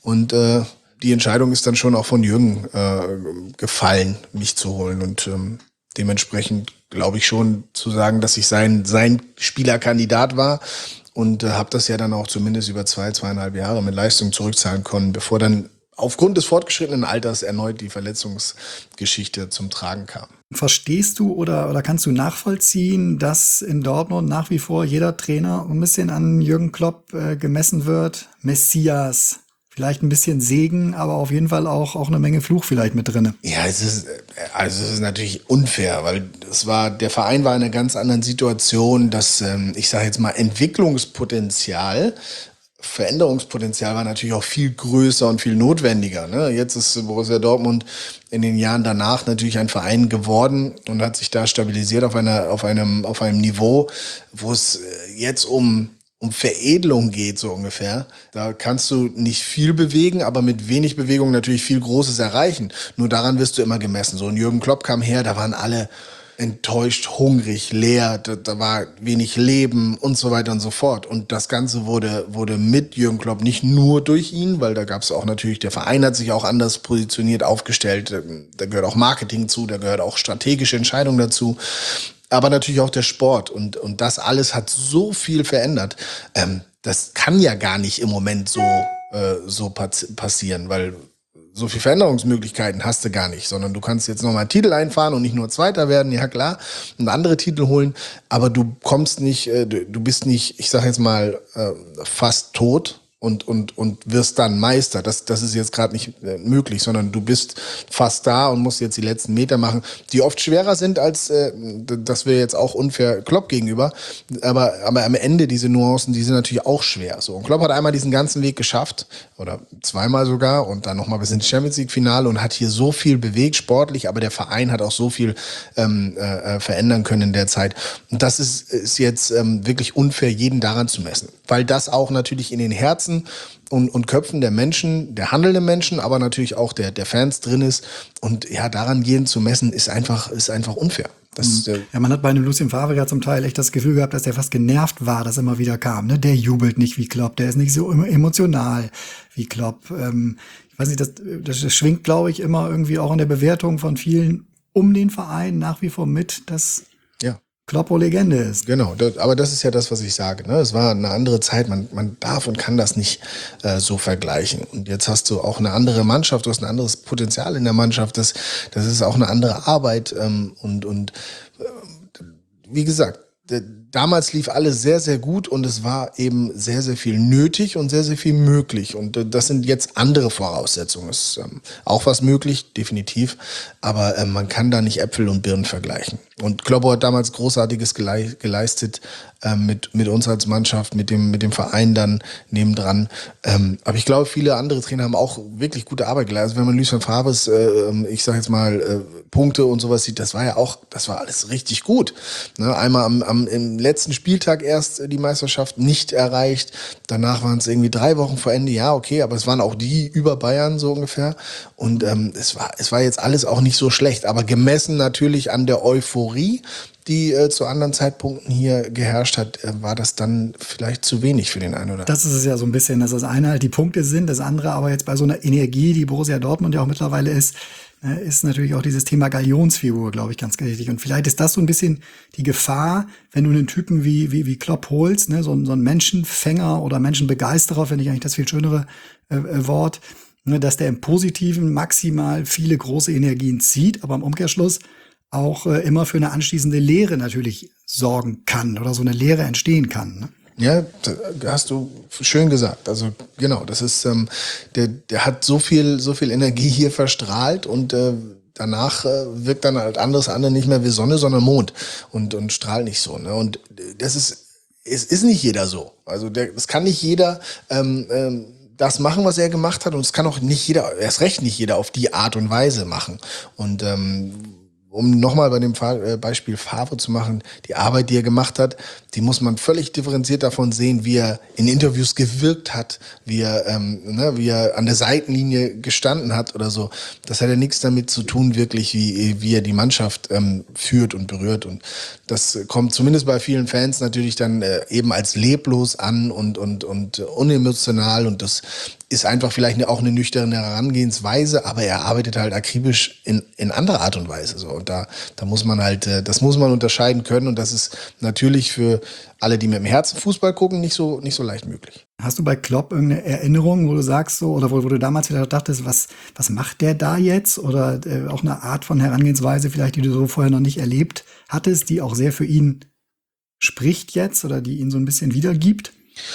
Speaker 1: Und äh, die Entscheidung ist dann schon auch von Jürgen äh, gefallen, mich zu holen. Und ähm, dementsprechend glaube ich schon zu sagen, dass ich sein, sein Spielerkandidat war. Und äh, habe das ja dann auch zumindest über zwei, zweieinhalb Jahre mit Leistung zurückzahlen können, bevor dann aufgrund des fortgeschrittenen Alters erneut die Verletzungsgeschichte zum Tragen kam.
Speaker 2: Verstehst du oder, oder kannst du nachvollziehen, dass in Dortmund nach wie vor jeder Trainer ein bisschen an Jürgen Klopp äh, gemessen wird? Messias, vielleicht ein bisschen Segen, aber auf jeden Fall auch, auch eine Menge Fluch vielleicht mit drin.
Speaker 1: Ja, es ist, also es ist natürlich unfair, weil es war, der Verein war in einer ganz anderen Situation, dass, ähm, ich sage jetzt mal, Entwicklungspotenzial, Veränderungspotenzial war natürlich auch viel größer und viel notwendiger. Ne? Jetzt ist Borussia Dortmund in den Jahren danach natürlich ein Verein geworden und hat sich da stabilisiert auf einer, auf einem, auf einem Niveau, wo es jetzt um um Veredelung geht, so ungefähr. Da kannst du nicht viel bewegen, aber mit wenig Bewegung natürlich viel Großes erreichen. Nur daran wirst du immer gemessen. So ein Jürgen Klopp kam her, da waren alle enttäuscht, hungrig, leer, da, da war wenig Leben und so weiter und so fort. Und das Ganze wurde, wurde mit Jürgen Klopp nicht nur durch ihn, weil da gab es auch natürlich, der Verein hat sich auch anders positioniert, aufgestellt. Da gehört auch Marketing zu, da gehört auch strategische Entscheidungen dazu. Aber natürlich auch der Sport. Und, und das alles hat so viel verändert. Ähm, das kann ja gar nicht im Moment so, äh, so passieren, weil so viel Veränderungsmöglichkeiten hast du gar nicht, sondern du kannst jetzt nochmal einen Titel einfahren und nicht nur Zweiter werden, ja klar, und andere Titel holen, aber du kommst nicht, äh, du, du bist nicht, ich sag jetzt mal, äh, fast tot. Und, und, und wirst dann Meister. Das, das ist jetzt gerade nicht äh, möglich, sondern du bist fast da und musst jetzt die letzten Meter machen, die oft schwerer sind als, äh, das wäre jetzt auch unfair Klopp gegenüber, aber, aber am Ende diese Nuancen, die sind natürlich auch schwer. So. Und Klopp hat einmal diesen ganzen Weg geschafft, oder zweimal sogar, und dann nochmal bis ins Champions League Finale und hat hier so viel bewegt, sportlich, aber der Verein hat auch so viel ähm, äh, verändern können in der Zeit. Und das ist, ist jetzt ähm, wirklich unfair, jeden daran zu messen, weil das auch natürlich in den Herzen Und, und Köpfen der Menschen, der handelnden Menschen, aber natürlich auch der, der Fans drin ist. Und ja, daran jeden zu messen, ist einfach, ist einfach unfair. Das,
Speaker 2: mhm. Ja, man hat bei einem Lucien Favre ja zum Teil echt das Gefühl gehabt, dass der fast genervt war, dass er immer wieder kam. Ne? Der jubelt nicht wie Klopp, der ist nicht so emotional wie Klopp. Ähm, ich weiß nicht, das, das schwingt, glaube ich, immer irgendwie auch in der Bewertung von vielen um den Verein nach wie vor mit, dass Kloppo Legende ist.
Speaker 1: Genau, das, aber das ist ja das, was ich sage. Ne? Es war eine andere Zeit, man, man darf und kann das nicht äh, so vergleichen. Und jetzt hast du auch eine andere Mannschaft, du hast ein anderes Potenzial in der Mannschaft, das, das ist auch eine andere Arbeit. Ähm, und und äh, wie gesagt, damals lief alles sehr, sehr gut und es war eben sehr, sehr viel nötig und sehr, sehr viel möglich. Und äh, das sind jetzt andere Voraussetzungen. Es ist ähm, auch was möglich, definitiv. Aber äh, man kann da nicht Äpfel und Birnen vergleichen. Und Kloppo hat damals Großartiges gelei- geleistet äh, mit, mit uns als Mannschaft, mit dem, mit dem Verein dann nebendran. Ähm, aber ich glaube, viele andere Trainer haben auch wirklich gute Arbeit geleistet. Also wenn man Lucien Favres, äh, ich sage jetzt mal, äh, Punkte und sowas sieht, das war ja auch, das war alles richtig gut. Ne? Einmal am, am im letzten Spieltag erst die Meisterschaft nicht erreicht. Danach waren es irgendwie drei Wochen vor Ende. Ja, okay, aber es waren auch die über Bayern so ungefähr. Und ähm, es war, es war jetzt alles auch nicht so schlecht. Aber gemessen natürlich an der Euphorie, die äh, zu anderen Zeitpunkten hier geherrscht hat, äh, war das dann vielleicht zu wenig für den einen oder anderen.
Speaker 2: Das ist es ja so ein bisschen, dass das eine halt die Punkte sind, das andere aber jetzt bei so einer Energie, die Borussia Dortmund ja auch mittlerweile ist, ist natürlich auch dieses Thema Galionsfigur, glaube ich, ganz wichtig. Und vielleicht ist das so ein bisschen die Gefahr, wenn du einen Typen wie wie wie Klopp holst, ne, so, so einen Menschenfänger oder Menschenbegeisterer, finde ich eigentlich das viel schönere äh, Wort, ne, dass der im Positiven maximal viele große Energien zieht, aber im Umkehrschluss auch äh, immer für eine anschließende Leere natürlich sorgen kann oder so eine Leere entstehen kann. Ne?
Speaker 1: Ja, hast du schön gesagt. Also genau, das ist ähm, der der hat so viel so viel Energie hier verstrahlt und äh, danach äh, wirkt dann halt anderes andere nicht mehr wie Sonne, sondern Mond und und strahlt nicht so. Ne? Und das ist es ist nicht jeder so. Also der, das kann nicht jeder ähm, ähm, das machen, was er gemacht hat, und es kann auch nicht jeder, erst recht nicht jeder auf die Art und Weise machen. Und ähm, um nochmal bei dem Beispiel Favre zu machen, die Arbeit, die er gemacht hat, die muss man völlig differenziert davon sehen, wie er in Interviews gewirkt hat, wie er, ähm, ne, wie er an der Seitenlinie gestanden hat oder so. Das hat ja nichts damit zu tun, wirklich, wie, wie er die Mannschaft ähm, führt und berührt. Und das kommt zumindest bei vielen Fans natürlich dann äh, eben als leblos an und, und, und unemotional. Und das ist einfach vielleicht eine, auch eine nüchterne Herangehensweise, aber er arbeitet halt akribisch in, in anderer Art und Weise. So. Und da, da muss man halt, äh, das muss man unterscheiden können. Und das ist natürlich für alle, die mit dem Herzen Fußball gucken, nicht so, nicht so leicht möglich.
Speaker 2: Hast du bei Klopp irgendeine Erinnerung, wo du sagst so, oder wo, wo du damals vielleicht dachtest, was, was macht der da jetzt? Oder äh, auch eine Art von Herangehensweise vielleicht, die du so vorher noch nicht erlebt hattest, die auch sehr für ihn spricht jetzt oder die ihn so ein bisschen wiedergibt?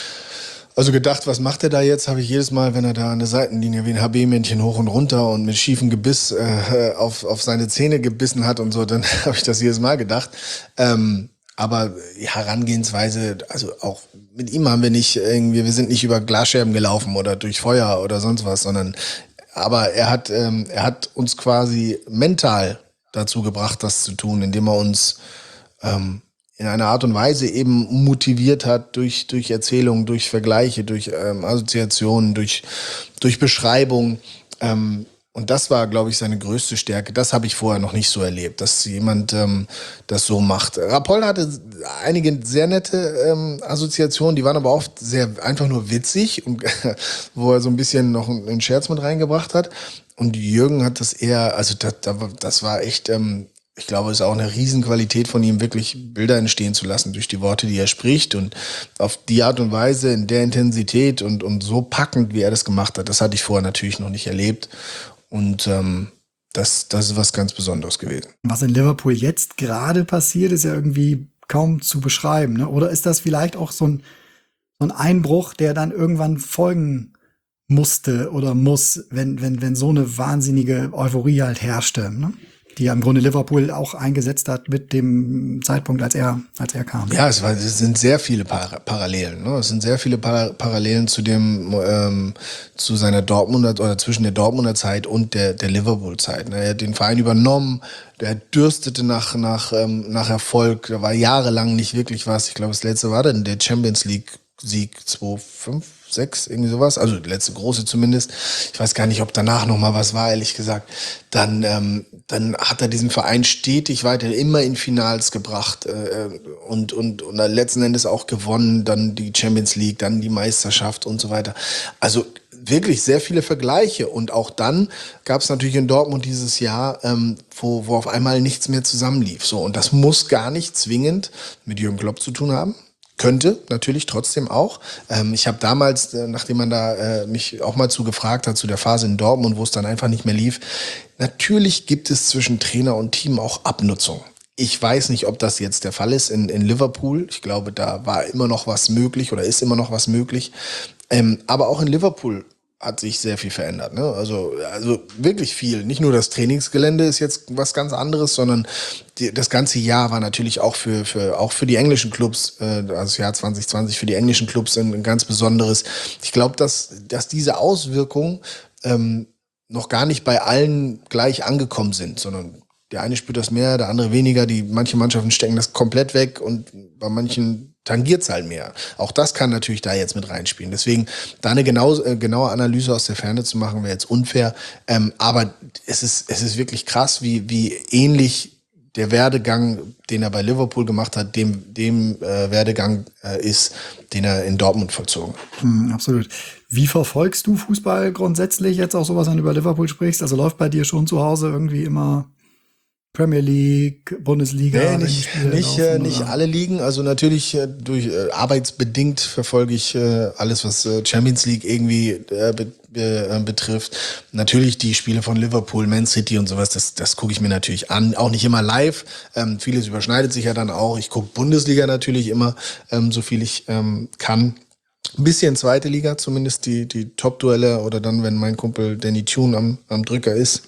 Speaker 1: Also gedacht, was macht er da jetzt, habe ich jedes Mal, wenn er da an der Seitenlinie wie ein H B-Männchen hoch und runter und mit schiefem Gebiss äh, auf, auf seine Zähne gebissen hat und so, dann habe ich das jedes Mal gedacht. Ähm, aber die Herangehensweise, also auch mit ihm haben wir nicht irgendwie, wir sind nicht über Glasscherben gelaufen oder durch Feuer oder sonst was, sondern aber er hat, ähm, er hat uns quasi mental dazu gebracht, das zu tun, indem er uns ähm, in einer Art und Weise eben motiviert hat durch, durch Erzählungen, durch Vergleiche, durch ähm, Assoziationen, durch, durch Beschreibung. Ähm, und das war, glaube ich, seine größte Stärke. Das habe ich vorher noch nicht so erlebt, dass jemand ähm, das so macht. Rapol hatte einige sehr nette ähm, Assoziationen, die waren aber oft sehr einfach nur witzig, und wo er so ein bisschen noch einen Scherz mit reingebracht hat. Und Jürgen hat das eher, also das, das war echt... Ähm, Ich glaube, es ist auch eine Riesenqualität von ihm, wirklich Bilder entstehen zu lassen durch die Worte, die er spricht. Und auf die Art und Weise, in der Intensität und, und so packend, wie er das gemacht hat, das hatte ich vorher natürlich noch nicht erlebt. Und ähm, das, das ist was ganz Besonderes gewesen.
Speaker 2: Was in Liverpool jetzt gerade passiert, ist ja irgendwie kaum zu beschreiben. Ne? Oder ist das vielleicht auch so ein, so ein Einbruch, der dann irgendwann folgen musste oder muss, wenn, wenn, wenn so eine wahnsinnige Euphorie halt herrschte, ne? Die ja im Grunde Liverpool auch eingesetzt hat mit dem Zeitpunkt, als er, als er kam.
Speaker 1: Ja, es, war, es sind sehr viele Par- Parallelen. Ne? Es sind sehr viele Par- Parallelen zu dem, ähm, zu seiner Dortmunder oder zwischen der Dortmunder Zeit und der, der Liverpool-Zeit. Ne? Er hat den Verein übernommen, der dürstete nach, nach, ähm, nach Erfolg. Da war jahrelang nicht wirklich was. Ich glaube, das letzte war dann der Champions League-Sieg zweitausendfünf. Sechs, irgendwie sowas, also die letzte große zumindest. Ich weiß gar nicht, ob danach noch mal was war, ehrlich gesagt. Dann, ähm, dann hat er diesen Verein stetig weiter immer in Finals gebracht äh, und, und, und letzten Endes auch gewonnen, dann die Champions League, dann die Meisterschaft und so weiter. Also wirklich sehr viele Vergleiche. Und auch dann gab es natürlich in Dortmund dieses Jahr, ähm, wo, wo auf einmal nichts mehr zusammenlief. So, und das muss gar nicht zwingend mit Jürgen Klopp zu tun haben. Könnte natürlich trotzdem auch. Ähm, ich habe damals, äh, nachdem man da äh, mich auch mal zu gefragt hat, zu der Phase in Dortmund, wo es dann einfach nicht mehr lief, natürlich gibt es zwischen Trainer und Team auch Abnutzung. Ich weiß nicht, ob das jetzt der Fall ist in, in Liverpool. Ich glaube, da war immer noch was möglich oder ist immer noch was möglich. Ähm, aber auch in Liverpool hat sich sehr viel verändert. Ne? Also, also wirklich viel. Nicht nur das Trainingsgelände ist jetzt was ganz anderes, sondern die, das ganze Jahr war natürlich auch für, für, auch für die englischen Clubs, äh, also das Jahr zwanzig zwanzig für die englischen Clubs ein, ein ganz besonderes. Ich glaube, dass, dass diese Auswirkungen ähm, noch gar nicht bei allen gleich angekommen sind, sondern der eine spürt das mehr, der andere weniger. Die, manche Mannschaften stecken das komplett weg und bei manchen tangiert es halt mehr. Auch das kann natürlich da jetzt mit reinspielen. Deswegen da eine genau, äh, genaue Analyse aus der Ferne zu machen, wäre jetzt unfair. Ähm, aber es ist, es ist wirklich krass, wie, wie ähnlich der Werdegang, den er bei Liverpool gemacht hat, dem, dem äh, Werdegang äh, ist, den er in Dortmund vollzogen hat.
Speaker 2: Hm, absolut. Wie verfolgst du Fußball grundsätzlich jetzt auch sowas, wenn du über Liverpool sprichst? Also läuft bei dir schon zu Hause irgendwie immer Premier League, Bundesliga?
Speaker 1: Nee, nicht, nicht, laufen, äh, nicht alle Ligen. Also natürlich äh, durch äh, arbeitsbedingt verfolge ich äh, alles, was äh, Champions League irgendwie äh, be äh, betrifft. Natürlich die Spiele von Liverpool, Man City und sowas, das, das gucke ich mir natürlich an. Auch nicht immer live. Ähm, vieles überschneidet sich ja dann auch. Ich gucke Bundesliga natürlich immer, ähm, so viel ich ähm, kann. Ein bisschen zweite Liga, zumindest die, die Top-Duelle oder dann, wenn mein Kumpel Danny Tune am, am Drücker ist.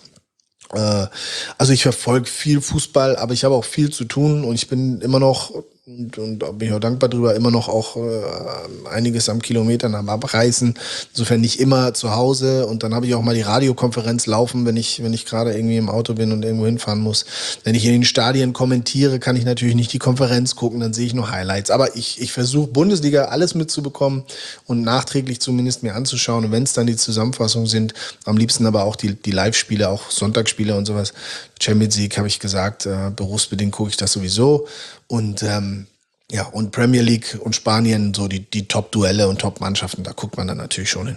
Speaker 1: Also ich verfolge viel Fußball, aber ich habe auch viel zu tun und ich bin immer noch, und, und bin ich auch dankbar drüber, immer noch auch äh, einiges am Kilometern am Abreißen. Insofern nicht immer zu Hause und dann habe ich auch mal die Radiokonferenz laufen, wenn ich wenn ich gerade irgendwie im Auto bin und irgendwo hinfahren muss. Wenn ich in den Stadien kommentiere, kann ich natürlich nicht die Konferenz gucken, dann sehe ich nur Highlights. Aber ich ich versuche Bundesliga alles mitzubekommen und nachträglich zumindest mir anzuschauen. Und wenn es dann die Zusammenfassungen sind, am liebsten aber auch die die Live-Spiele, auch Sonntagsspiele und sowas. Champions League habe ich gesagt, äh, berufsbedingt gucke ich das sowieso. Und ähm, ja, und Premier League und Spanien, so die, die Top-Duelle und Top-Mannschaften, da guckt man dann natürlich schon hin.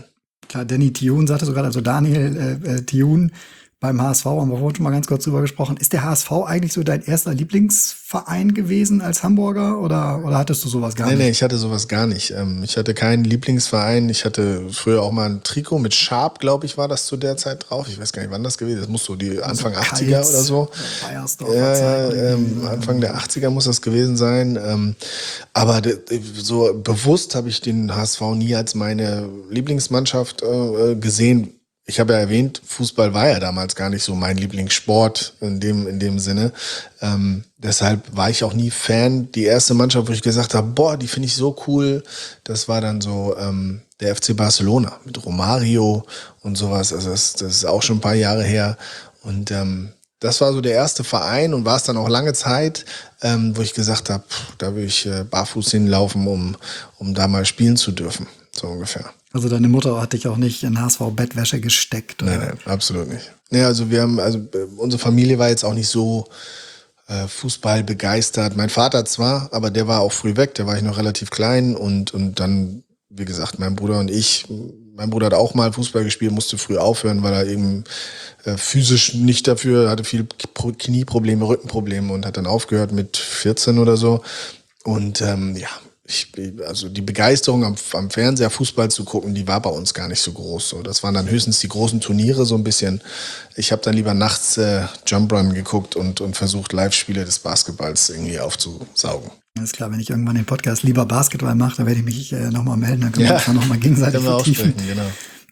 Speaker 2: Klar, Danny Thioune sagte sogar, also Daniel äh, äh, Thioune beim H S V, haben wir vorhin schon mal ganz kurz drüber gesprochen. Ist der H S V eigentlich so dein erster Lieblingsverein gewesen als Hamburger oder, oder hattest du sowas gar
Speaker 1: nee,
Speaker 2: nicht?
Speaker 1: Nee, nee, ich hatte sowas gar nicht. Ähm, ich hatte keinen Lieblingsverein. Ich hatte früher auch mal ein Trikot mit Sharp, glaube ich, war das zu der Zeit drauf. Ich weiß gar nicht, wann das gewesen ist. Das muss so die Anfang
Speaker 2: also
Speaker 1: achtziger
Speaker 2: Kals,
Speaker 1: oder so.
Speaker 2: Bayersdorfer
Speaker 1: Ja,
Speaker 2: Zeit,
Speaker 1: ja, ähm, Anfang der achtziger muss das gewesen sein. Ähm, aber de, so bewusst habe ich den H S V nie als meine Lieblingsmannschaft äh, gesehen. Ich habe ja erwähnt, Fußball war ja damals gar nicht so mein Lieblingssport in dem, in dem Sinne. Ähm, deshalb war ich auch nie Fan. Die erste Mannschaft, wo ich gesagt habe, boah, die finde ich so cool, das war dann so ähm, der F C Barcelona mit Romario und sowas. Also das, das ist auch schon ein paar Jahre her. Und ähm, das war so der erste Verein und war es dann auch lange Zeit, ähm, wo ich gesagt habe, da will ich äh, barfuß hinlaufen, um, um da mal spielen zu dürfen. So ungefähr.
Speaker 2: Also deine Mutter hat dich auch nicht in H S V-Bettwäsche gesteckt? Oder?
Speaker 1: Nein, nein, absolut nicht. Ja, also wir haben, also unsere Familie war jetzt auch nicht so äh, Fußball begeistert. Mein Vater zwar, aber der war auch früh weg, da war ich noch relativ klein und, und dann, wie gesagt, mein Bruder und ich, mein Bruder hat auch mal Fußball gespielt, musste früh aufhören, weil er eben äh, physisch nicht dafür, hatte viel Knieprobleme, Rückenprobleme und hat dann aufgehört mit vierzehn oder so. Und ähm, ja, Ich, also die Begeisterung am, am Fernseher Fußball zu gucken, die war bei uns gar nicht so groß. So, das waren dann höchstens die großen Turniere so ein bisschen. Ich habe dann lieber nachts äh, Jump Run geguckt und, und versucht, Live-Spiele des Basketballs irgendwie aufzusaugen.
Speaker 2: Alles klar, wenn ich irgendwann den Podcast lieber Basketball mache, dann werde ich mich äh, nochmal melden, dann können wir uns dann nochmal gegenseitig
Speaker 1: können wir
Speaker 2: vertiefen.
Speaker 1: Genau.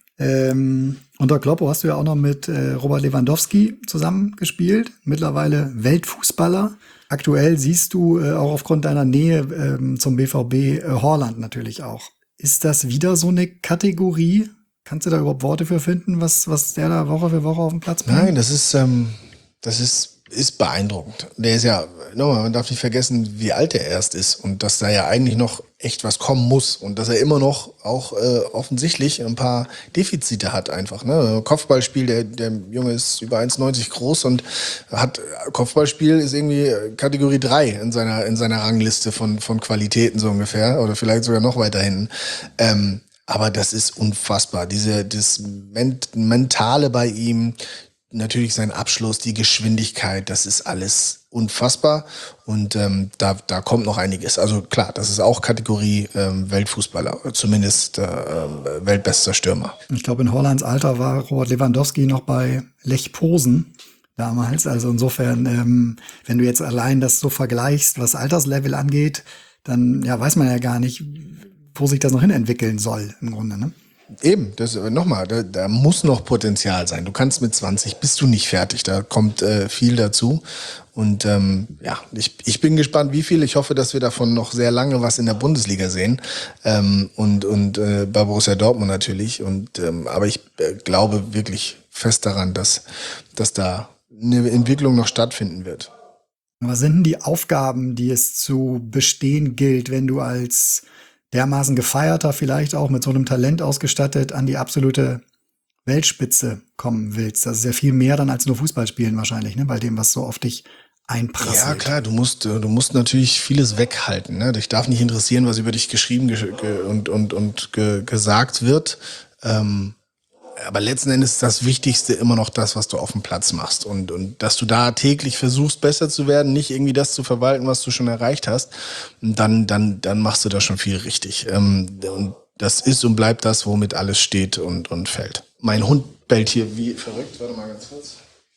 Speaker 2: Ähm, unter Kloppo hast du ja auch noch mit äh, Robert Lewandowski zusammen gespielt, mittlerweile Weltfußballer. Aktuell siehst du äh, auch aufgrund deiner Nähe ähm, zum B V B äh, Haaland natürlich auch. Ist das wieder so eine Kategorie? Kannst du da überhaupt Worte für finden, was, was der da Woche für Woche auf dem Platz bringt?
Speaker 1: Nein, das ist, ähm, das ist, ist beeindruckend. Der ist ja, nochmal, man darf nicht vergessen, wie alt er erst ist und dass da ja eigentlich noch echt was kommen muss und dass er immer noch auch äh, offensichtlich ein paar Defizite hat einfach. Ne? Kopfballspiel, der, der Junge ist über eins neunzig groß und hat Kopfballspiel ist irgendwie Kategorie drei in seiner in seiner Rangliste von von Qualitäten so ungefähr oder vielleicht sogar noch weiter hinten. Ähm, aber das ist unfassbar. Diese das Ment- Mentale bei ihm, natürlich sein Abschluss, die Geschwindigkeit, das ist alles unfassbar und ähm, da da kommt noch einiges. Also klar, das ist auch Kategorie ähm, Weltfußballer, zumindest äh, weltbester Stürmer.
Speaker 2: Ich glaube, in Haalands Alter war Robert Lewandowski noch bei Lech Posen damals. Also insofern, ähm, wenn du jetzt allein das so vergleichst, was Alterslevel angeht, dann ja weiß man ja gar nicht, wo sich das noch hin entwickeln soll im Grunde, ne?
Speaker 1: Eben, das nochmal, da, da muss noch Potenzial sein. Du kannst mit zwanzig, bist du nicht fertig, da kommt äh, viel dazu. Und ähm, ja, ich, ich bin gespannt, wie viel. Ich hoffe, dass wir davon noch sehr lange was in der Bundesliga sehen ähm, und und äh, bei Borussia Dortmund natürlich. Und ähm, aber ich äh, glaube wirklich fest daran, dass dass da eine Entwicklung noch stattfinden wird.
Speaker 2: Was sind denn die Aufgaben, die es zu bestehen gilt, wenn du als dermaßen gefeierter, vielleicht auch mit so einem Talent ausgestattet, an die absolute Weltspitze kommen willst? Das ist ja viel mehr dann als nur Fußball spielen wahrscheinlich, ne? Bei dem, was so auf dich einprasselt.
Speaker 1: Ja, klar, du musst, du musst natürlich vieles weghalten. Ne? Dich darf nicht interessieren, was über dich geschrieben ge- ge- und, und, und ge- gesagt wird. Ähm, aber letzten Endes ist das Wichtigste immer noch das, was du auf dem Platz machst. Und, und dass du da täglich versuchst, besser zu werden, nicht irgendwie das zu verwalten, was du schon erreicht hast, dann, dann, dann machst du da schon viel richtig. Ähm, und das ist und bleibt das, womit alles steht und, und fällt. Mein Hund bellt hier wie verrückt. Warte mal ganz kurz.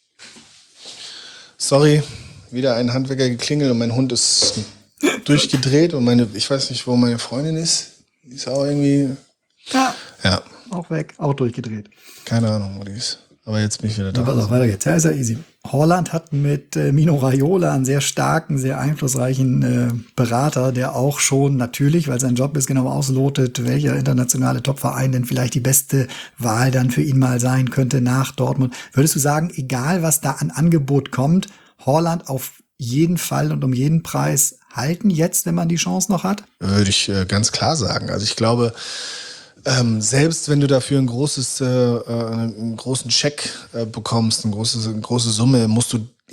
Speaker 1: Sorry, wieder ein Handwerker geklingelt und mein Hund ist durchgedreht und meine, ich weiß nicht, wo meine Freundin ist. Die ist auch irgendwie.
Speaker 2: Ja.
Speaker 1: Ja.
Speaker 2: Auch weg, auch durchgedreht.
Speaker 1: Keine Ahnung, wo die ist. Aber jetzt bin ich wieder da.
Speaker 2: Ja, pass auf, weiter geht's. Ja, ist ja easy. Haaland hat mit äh, Mino Raiola einen sehr starken, sehr einflussreichen äh, Berater, der auch schon natürlich, weil sein Job ist, genau auslotet, welcher internationale Topverein denn vielleicht die beste Wahl dann für ihn mal sein könnte nach Dortmund. Würdest du sagen, egal was da an Angebot kommt, Haaland auf jeden Fall und um jeden Preis halten jetzt, wenn man die Chance noch hat?
Speaker 1: Würde ich äh, ganz klar sagen. Also ich glaube, Ähm, selbst wenn du dafür ein großes, äh, einen großen Scheck äh, bekommst, eine große, eine große Summe, musst du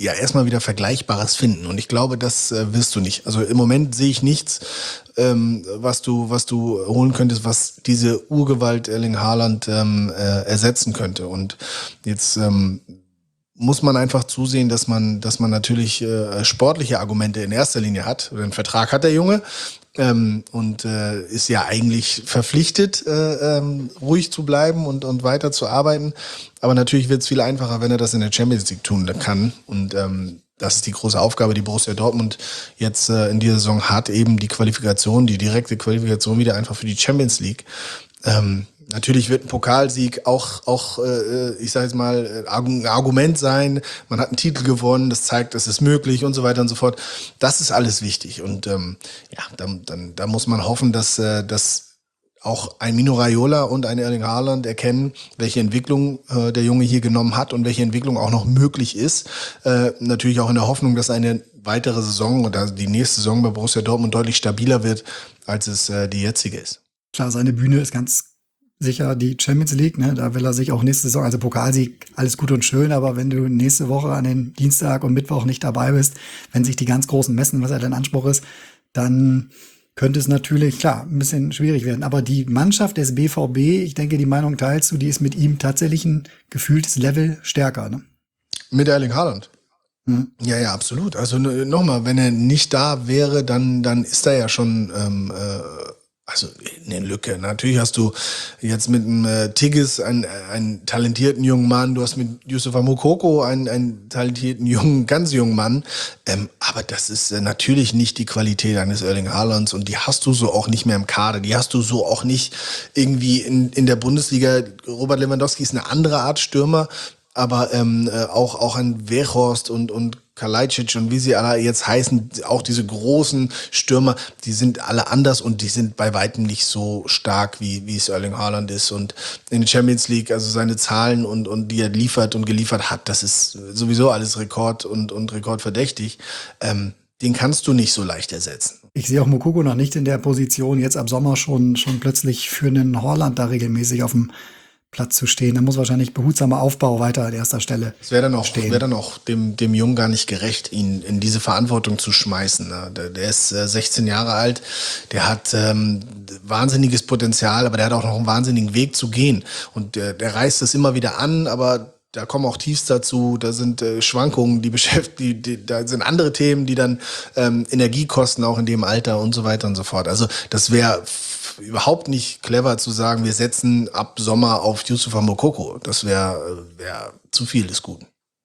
Speaker 1: ja erstmal wieder Vergleichbares finden. Und ich glaube, das äh, wirst du nicht. Also im Moment sehe ich nichts, ähm, was du, was du holen könntest, was diese Urgewalt Erling Haaland ähm, äh, ersetzen könnte. Und jetzt ähm, muss man einfach zusehen, dass man, dass man natürlich äh, sportliche Argumente in erster Linie hat. Den Vertrag hat der Junge. Ähm, und äh, ist ja eigentlich verpflichtet, äh, ähm, ruhig zu bleiben und, und weiter zu arbeiten. Aber natürlich wird es viel einfacher, wenn er das in der Champions League tun kann. Und ähm, das ist die große Aufgabe, die Borussia Dortmund jetzt äh, in dieser Saison hat, eben die Qualifikation, die direkte Qualifikation wieder einfach für die Champions League. Ähm, Natürlich wird ein Pokalsieg auch, auch äh, ich sage jetzt mal, ein Argument sein. Man hat einen Titel gewonnen, das zeigt, es ist möglich und so weiter und so fort. Das ist alles wichtig. Und ähm, ja, dann, dann, da muss man hoffen, dass, äh, dass auch ein Mino Raiola und ein Erling Haaland erkennen, welche Entwicklung äh, der Junge hier genommen hat und welche Entwicklung auch noch möglich ist. Äh, natürlich auch in der Hoffnung, dass eine weitere Saison oder die nächste Saison bei Borussia Dortmund deutlich stabiler wird, als es äh, die jetzige ist.
Speaker 2: Klar, seine Bühne ist ganz sicher die Champions League, ne? Da will er sich auch nächste Saison, also Pokalsieg, alles gut und schön, aber wenn du nächste Woche an den Dienstag und Mittwoch nicht dabei bist, wenn sich die ganz Großen messen, was ja dein Anspruch ist, dann könnte es natürlich, klar, ein bisschen schwierig werden. Aber die Mannschaft des B V B, ich denke, die Meinung teilst du, die ist mit ihm tatsächlich ein gefühltes Level stärker, ne?
Speaker 1: Mit Erling Haaland?
Speaker 2: Hm.
Speaker 1: Ja, ja, absolut. Also nochmal, wenn er nicht da wäre, dann, dann ist er ja schon ähm, äh, also eine Lücke. Natürlich hast du jetzt mit dem äh, Tigges einen, einen talentierten jungen Mann, du hast mit Youssoufa Moukoko einen, einen talentierten jungen, ganz jungen Mann, ähm, aber das ist äh, natürlich nicht die Qualität eines Erling Haalands und die hast du so auch nicht mehr im Kader, die hast du so auch nicht irgendwie in, in der Bundesliga. Robert Lewandowski ist eine andere Art Stürmer, aber ähm, äh, auch, auch ein Weghorst und, und Kalajdzic und wie sie alle jetzt heißen, auch diese großen Stürmer, die sind alle anders und die sind bei weitem nicht so stark, wie, wie es Erling Haaland ist. Und in der Champions League, also seine Zahlen und, und die er liefert und geliefert hat, das ist sowieso alles Rekord und, und rekordverdächtig. Ähm, den kannst du nicht so leicht ersetzen.
Speaker 2: Ich sehe auch Moukoko noch nicht in der Position, jetzt ab Sommer schon, schon plötzlich für einen Haaland da regelmäßig auf dem Platz zu stehen. Da muss wahrscheinlich behutsamer Aufbau weiter an erster Stelle
Speaker 1: Es wäre dann auch,
Speaker 2: stehen.
Speaker 1: wäre dann auch dem, dem Jungen gar nicht gerecht, ihn in diese Verantwortung zu schmeißen. Ne? Der, der ist äh, sechzehn Jahre alt, der hat ähm, wahnsinniges Potenzial, aber der hat auch noch einen wahnsinnigen Weg zu gehen. Und der, der reißt es immer wieder an, aber da kommen auch Tiefs dazu, da sind äh, Schwankungen, die beschäftigen, die, die, da sind andere Themen, die dann ähm, Energie kosten, auch in dem Alter und so weiter und so fort. Also das wäre überhaupt nicht clever zu sagen, wir setzen ab Sommer auf Youssoufa Moukoko. Das wäre wär zu viel des Guten.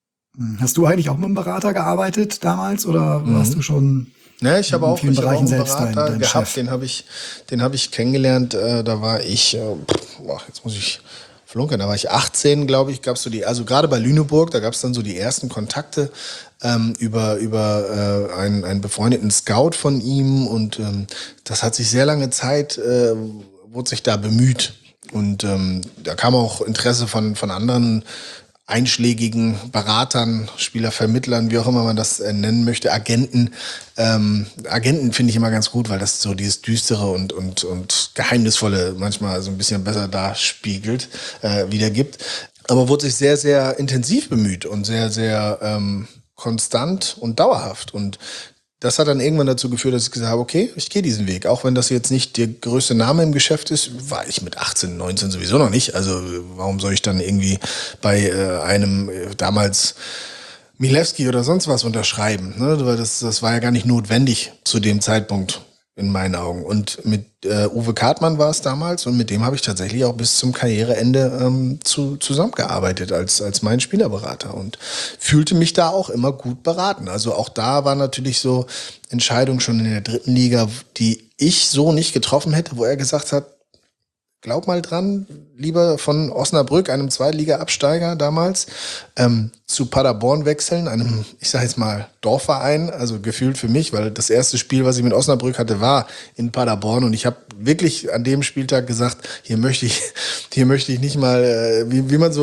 Speaker 2: Hast du eigentlich auch mit einem Berater gearbeitet damals oder
Speaker 1: Mhm.
Speaker 2: warst du schon
Speaker 1: Ja, ich habe
Speaker 2: in
Speaker 1: auch,
Speaker 2: vielen
Speaker 1: ich hab auch
Speaker 2: Bereichen
Speaker 1: einen
Speaker 2: selbst dein,
Speaker 1: Berater
Speaker 2: dein
Speaker 1: gehabt,
Speaker 2: Chef?
Speaker 1: den habe ich, den habe ich kennengelernt. Äh, da war ich, äh, pff, boah, jetzt muss ich flunkern, da war ich achtzehn, glaube ich, gab's so die, also gerade bei Lüneburg, da gab es dann so die ersten Kontakte ähm, über über äh, einen, einen befreundeten Scout von ihm und ähm, das hat sich sehr lange Zeit, äh, wurde sich da bemüht und ähm, da kam auch Interesse von von anderen einschlägigen Beratern, Spielervermittlern, wie auch immer man das äh, nennen möchte, Agenten. Ähm, Agenten finde ich immer ganz gut, weil das so dieses Düstere und, und, und Geheimnisvolle manchmal so ein bisschen besser darspiegelt, äh, wiedergibt. Aber wurde sich sehr, sehr intensiv bemüht und sehr, sehr ähm, konstant und dauerhaft. Und das hat dann irgendwann dazu geführt, dass ich gesagt habe, okay, ich gehe diesen Weg. Auch wenn das jetzt nicht der größte Name im Geschäft ist, war ich mit achtzehn, neunzehn sowieso noch nicht. Also warum soll ich dann irgendwie bei äh, einem äh, damals Milewski oder sonst was unterschreiben? Ne? Weil das, das war ja gar nicht notwendig zu dem Zeitpunkt in meinen Augen. Und mit äh, Uwe Kartmann war es damals und mit dem habe ich tatsächlich auch bis zum Karriereende ähm, zu, zusammengearbeitet als, als mein Spielerberater und fühlte mich da auch immer gut beraten. Also auch da war natürlich so Entscheidungen schon in der dritten Liga, die ich so nicht getroffen hätte, wo er gesagt hat, glaub mal dran, lieber von Osnabrück, einem Zweitliga-Absteiger damals, ähm, zu Paderborn wechseln, einem, ich sage jetzt mal, Dorfverein, also gefühlt für mich, weil das erste Spiel, was ich mit Osnabrück hatte, war in Paderborn und ich habe wirklich an dem Spieltag gesagt, hier möchte ich, hier möchte ich nicht mal, äh, wie, wie man so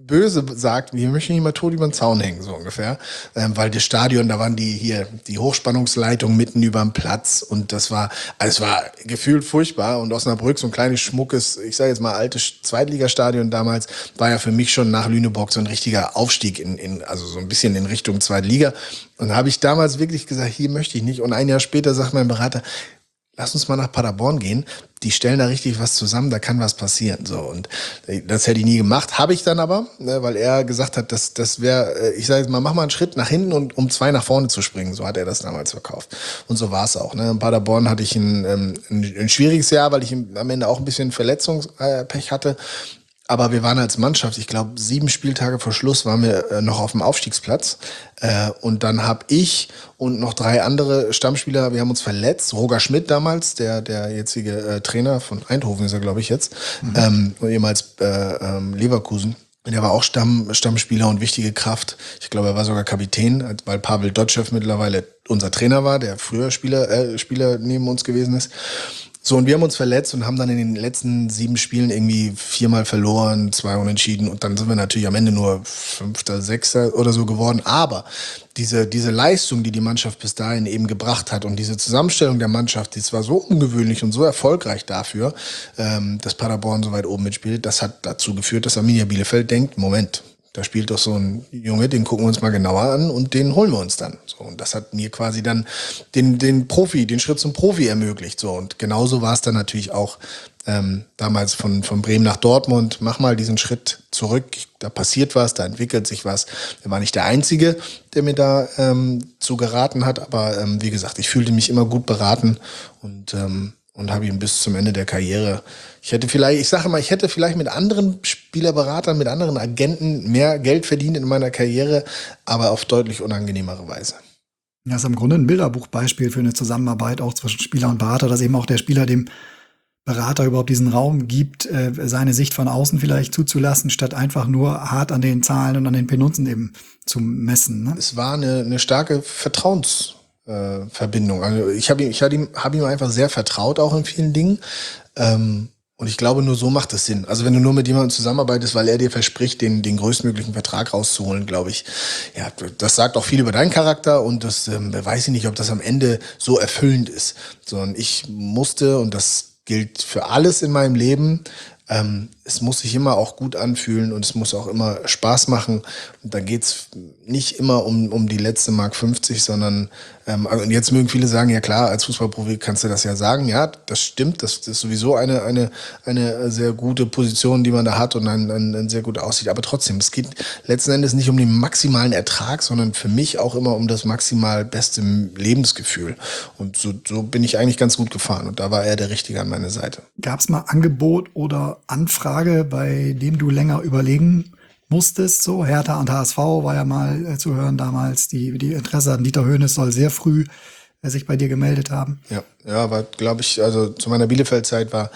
Speaker 1: böse sagt, wir möchten nicht mal tot über den Zaun hängen, so ungefähr. Ähm, weil das Stadion, da waren die hier, die Hochspannungsleitung mitten über dem Platz und das war, also es war gefühlt furchtbar und Osnabrück, so ein kleines, schmuckes, ich sage jetzt mal altes Zweitligastadion damals, war ja für mich schon nach Lüneburg so ein richtiger Aufstieg in, in also so ein bisschen in Richtung Zweitliga. Und da habe ich damals wirklich gesagt, hier möchte ich nicht. Und ein Jahr später sagt mein Berater, lass uns mal nach Paderborn gehen. Die stellen da richtig was zusammen, da kann was passieren. So, und das hätte ich nie gemacht. Habe ich dann aber, ne, weil er gesagt hat, das, das wäre, ich sage jetzt mal, mach mal einen Schritt nach hinten und um zwei nach vorne zu springen. So hat er das damals verkauft. Und so war es auch. Ne. In Paderborn hatte ich ein, ein, ein schwieriges Jahr, weil ich am Ende auch ein bisschen Verletzungspech hatte. Aber wir waren als Mannschaft, ich glaube, sieben Spieltage vor Schluss waren wir äh, noch auf dem Aufstiegsplatz. Äh, und dann habe ich und noch drei andere Stammspieler, wir haben uns verletzt. Roger Schmidt damals, der der jetzige äh, Trainer von Eindhoven ist er, glaube ich, jetzt. Mhm. Ähm, ehemals äh, ähm, Leverkusen. Der war auch Stamm, Stammspieler und wichtige Kraft. Ich glaube, er war sogar Kapitän, weil Pavel Dotschew mittlerweile unser Trainer war, der früher Spieler, äh, Spieler neben uns gewesen ist. So, und wir haben uns verletzt und haben dann in den letzten sieben Spielen irgendwie viermal verloren, zwei unentschieden und dann sind wir natürlich am Ende nur Fünfter, Sechster oder so geworden. Aber diese, diese Leistung, die die Mannschaft bis dahin eben gebracht hat und diese Zusammenstellung der Mannschaft, die war so ungewöhnlich und so erfolgreich dafür, ähm, dass Paderborn so weit oben mitspielt, das hat dazu geführt, dass Arminia Bielefeld denkt, Moment, da spielt doch so ein Junge, den gucken wir uns mal genauer an und den holen wir uns dann. So, und das hat mir quasi dann den, den Profi, den Schritt zum Profi ermöglicht. So, und genauso war es dann natürlich auch ähm, damals von, von Bremen nach Dortmund. Mach mal diesen Schritt zurück, da passiert was, da entwickelt sich was. Er war nicht der Einzige, der mir da ähm, zu geraten hat, aber ähm, wie gesagt, ich fühlte mich immer gut beraten und ähm, und habe ihn bis zum Ende der Karriere. Ich hätte vielleicht, ich sage mal, ich hätte vielleicht mit anderen Spielerberatern, mit anderen Agenten mehr Geld verdient in meiner Karriere, aber auf deutlich unangenehmere Weise.
Speaker 2: Das ist im Grunde ein Bilderbuchbeispiel für eine Zusammenarbeit auch zwischen Spieler und Berater, dass eben auch der Spieler dem Berater überhaupt diesen Raum gibt, äh, seine Sicht von außen vielleicht zuzulassen, statt einfach nur hart an den Zahlen und an den Penunzen eben zu messen. Ne?
Speaker 1: Es war eine, eine starke Vertrauens- Äh, Verbindung. Also ich habe ihm, ich habe ihm, hab ihm einfach sehr vertraut, auch in vielen Dingen. Ähm, und ich glaube, nur so macht es Sinn. Also wenn du nur mit jemandem zusammenarbeitest, weil er dir verspricht, den, den größtmöglichen Vertrag rauszuholen, glaube ich, ja, das sagt auch viel über deinen Charakter und das ähm, weiß ich nicht, ob das am Ende so erfüllend ist. Sondern ich musste, und das gilt für alles in meinem Leben, Ähm, es muss sich immer auch gut anfühlen und es muss auch immer Spaß machen. Und da geht's nicht immer um, um die letzte Mark fünfzig, sondern ähm, und jetzt mögen viele sagen, ja klar, als Fußballprofi kannst du das ja sagen. Ja, das stimmt. Das, das ist sowieso eine, eine, eine sehr gute Position, die man da hat und ein, ein, ein sehr gut aussieht. Aber trotzdem, es geht letzten Endes nicht um den maximalen Ertrag, sondern für mich auch immer um das maximal beste Lebensgefühl. Und so, so bin ich eigentlich ganz gut gefahren. Und da war er der Richtige an meiner Seite.
Speaker 2: Gab es mal Angebot oder Anfrage, bei dem du länger überlegen musstest? So, Hertha und H S V war ja mal äh, zu hören damals. Die, die Interesse an Dieter Hoeneß soll sehr früh äh, sich bei dir gemeldet haben.
Speaker 1: Ja, ja, war, glaube ich, also zu meiner Bielefeld-Zeit war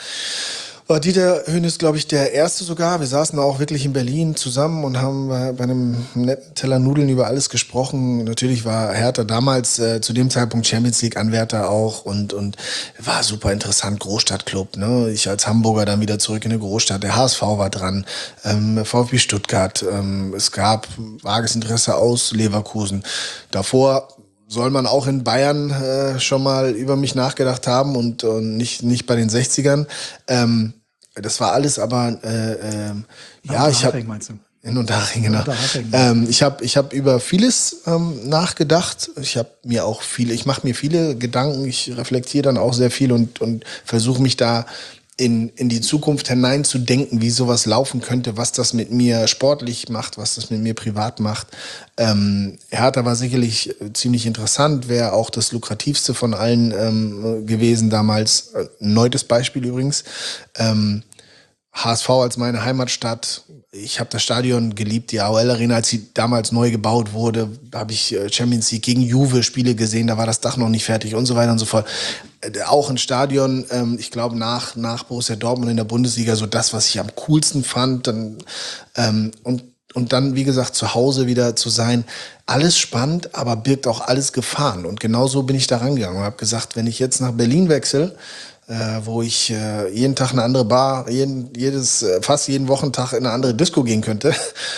Speaker 1: war Dieter Hoeneß, glaube ich, der Erste sogar. Wir saßen auch wirklich in Berlin zusammen und haben bei, bei einem netten Teller Nudeln über alles gesprochen. Natürlich war Hertha damals äh, zu dem Zeitpunkt Champions League-Anwärter auch und und war super interessant, Großstadtclub. Ne? Ich als Hamburger dann wieder zurück in eine Großstadt. Der H S V war dran, ähm, VfB Stuttgart. Ähm, es gab vages Interesse aus Leverkusen. Davor soll man auch in Bayern äh, schon mal über mich nachgedacht haben und, und nicht nicht bei den sechzigern. Ähm, Das war alles, aber äh, äh, ja, ich habe in Unterhaching, genau. Ähm, ich habe ich habe über vieles ähm, nachgedacht. Ich habe mir auch viele, ich mache mir viele Gedanken. Ich reflektiere dann auch sehr viel und und versuche mich da in in die Zukunft hineinzudenken, wie sowas laufen könnte, was das mit mir sportlich macht, was das mit mir privat macht. Ähm, Hertha war sicherlich ziemlich interessant, wäre auch das lukrativste von allen ähm, gewesen damals. Ein neues Beispiel übrigens. Ähm, H S V als meine Heimatstadt. Ich habe das Stadion geliebt, die A O L Arena, als sie damals neu gebaut wurde, habe ich Champions League gegen Juve Spiele gesehen, da war das Dach noch nicht fertig und so weiter und so fort. Auch ein Stadion, ähm, ich glaube nach nach Borussia Dortmund in der Bundesliga so das, was ich am coolsten fand. Dann, ähm, und und dann, wie gesagt, zu Hause wieder zu sein. Alles spannend, aber birgt auch alles Gefahren. Und genau so bin ich da rangegangen und habe gesagt, wenn ich jetzt nach Berlin wechsle, äh, wo ich äh, jeden Tag eine andere Bar, jeden, jedes, äh, fast jeden Wochentag in eine andere Disco gehen könnte,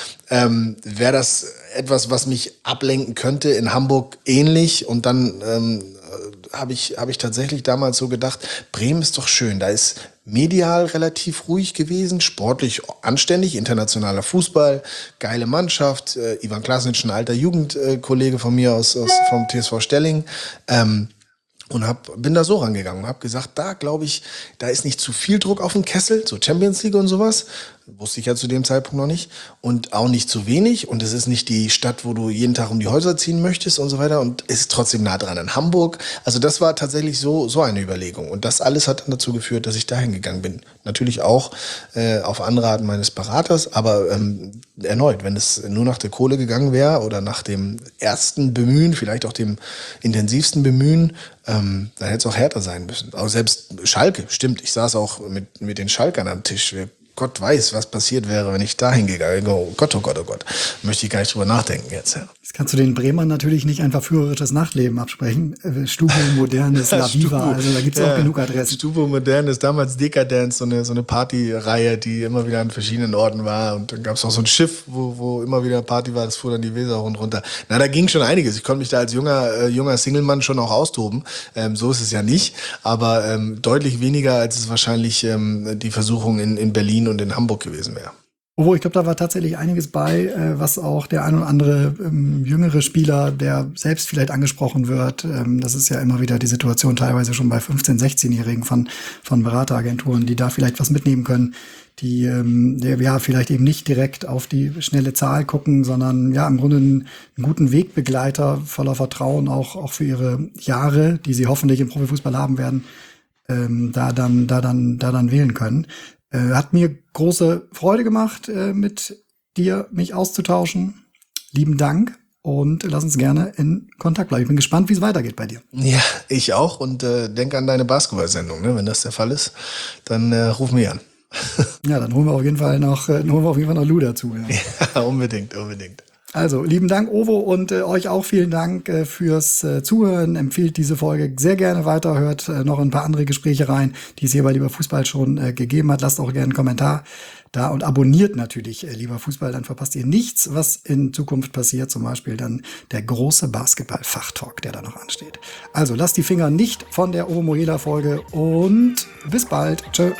Speaker 1: ähm, wäre das etwas, was mich ablenken könnte. In Hamburg ähnlich. Und dann ähm, habe ich, hab ich tatsächlich damals so gedacht, Bremen ist doch schön. Da ist medial relativ ruhig gewesen, sportlich anständig, internationaler Fußball, geile Mannschaft. Äh, Ivan Klasnic, ein alter Jugendkollege von mir aus, aus vom T S V Stelling. Ähm, Und hab, bin da so rangegangen und habe gesagt, da glaube ich, da ist nicht zu viel Druck auf dem Kessel, so Champions League und sowas. Wusste ich ja zu dem Zeitpunkt noch nicht. Und auch nicht zu wenig. Und es ist nicht die Stadt, wo du jeden Tag um die Häuser ziehen möchtest und so weiter. Und es ist trotzdem nah dran an Hamburg. Also das war tatsächlich so, so eine Überlegung. Und das alles hat dann dazu geführt, dass ich dahin gegangen bin. Natürlich auch äh, auf Anraten meines Beraters. Aber ähm, erneut, wenn es nur nach der Kohle gegangen wäre oder nach dem ersten Bemühen, vielleicht auch dem intensivsten Bemühen, ähm, dann hätte es auch härter sein müssen. Aber selbst Schalke, stimmt. Ich saß auch mit, mit den Schalkern am Tisch. Wir Gott weiß, was passiert wäre, wenn ich da hingegangen wäre. Oh Gott, oh Gott, oh Gott. Möchte ich gar nicht drüber nachdenken jetzt. Ja.
Speaker 2: Jetzt kannst du den Bremern natürlich nicht ein verführerisches Nachtleben absprechen. Stubo, modernes, La Viva, also da gibt's ja auch genug Adressen.
Speaker 1: Stubo, modernes, damals Dekadenz, so eine, so eine Partyreihe, die immer wieder an verschiedenen Orten war. Und dann gab's auch so ein Schiff, wo, wo immer wieder Party war, das fuhr dann die Weser hoch und runter. Na, da ging schon einiges. Ich konnte mich da als junger, äh, junger Singlemann schon auch austoben. Ähm, so ist es ja nicht. Aber ähm, deutlich weniger, als es wahrscheinlich ähm, die Versuchung in, in Berlin und in Hamburg gewesen wäre.
Speaker 2: Obwohl, ich glaube, da war tatsächlich einiges bei, äh, was auch der ein oder andere ähm, jüngere Spieler, der selbst vielleicht angesprochen wird, ähm, das ist ja immer wieder die Situation teilweise schon bei fünfzehn-, sechzehnjährigen von, von Berateragenturen, die da vielleicht was mitnehmen können, die ähm, der, ja vielleicht eben nicht direkt auf die schnelle Zahl gucken, sondern ja im Grunde einen, einen guten Wegbegleiter voller Vertrauen auch, auch für ihre Jahre, die sie hoffentlich im Profifußball haben werden, ähm, da dann, da dann, da dann wählen können. Äh, hat mir große Freude gemacht, äh, mit dir mich auszutauschen. Lieben Dank und lass uns gerne in Kontakt bleiben. Ich bin gespannt, wie es weitergeht bei dir.
Speaker 1: Ja, ich auch und äh, denk an deine Basketball-Sendung, ne? Wenn das der Fall ist, dann äh, ruf mich an.
Speaker 2: Ja, dann holen wir auf jeden Fall noch, äh, holen wir auf jeden Fall noch Lou dazu. Ja,
Speaker 1: ja unbedingt, unbedingt.
Speaker 2: Also, lieben Dank, Ovo, und äh, euch auch vielen Dank äh, fürs äh, Zuhören. Empfiehlt diese Folge sehr gerne weiter, hört äh, noch ein paar andere Gespräche rein, die es hier bei Lieber Fußball schon äh, gegeben hat. Lasst auch gerne einen Kommentar da und abonniert natürlich äh, Lieber Fußball, dann verpasst ihr nichts, was in Zukunft passiert. Zum Beispiel dann der große Basketball-Fachtalk, der da noch ansteht. Also, lasst die Finger nicht von der Ovo Morela-Folge und bis bald. Tschö.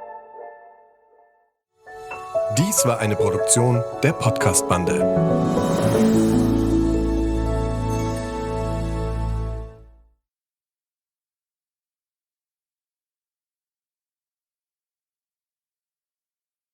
Speaker 4: Dies war eine Produktion der Podcast-Bande.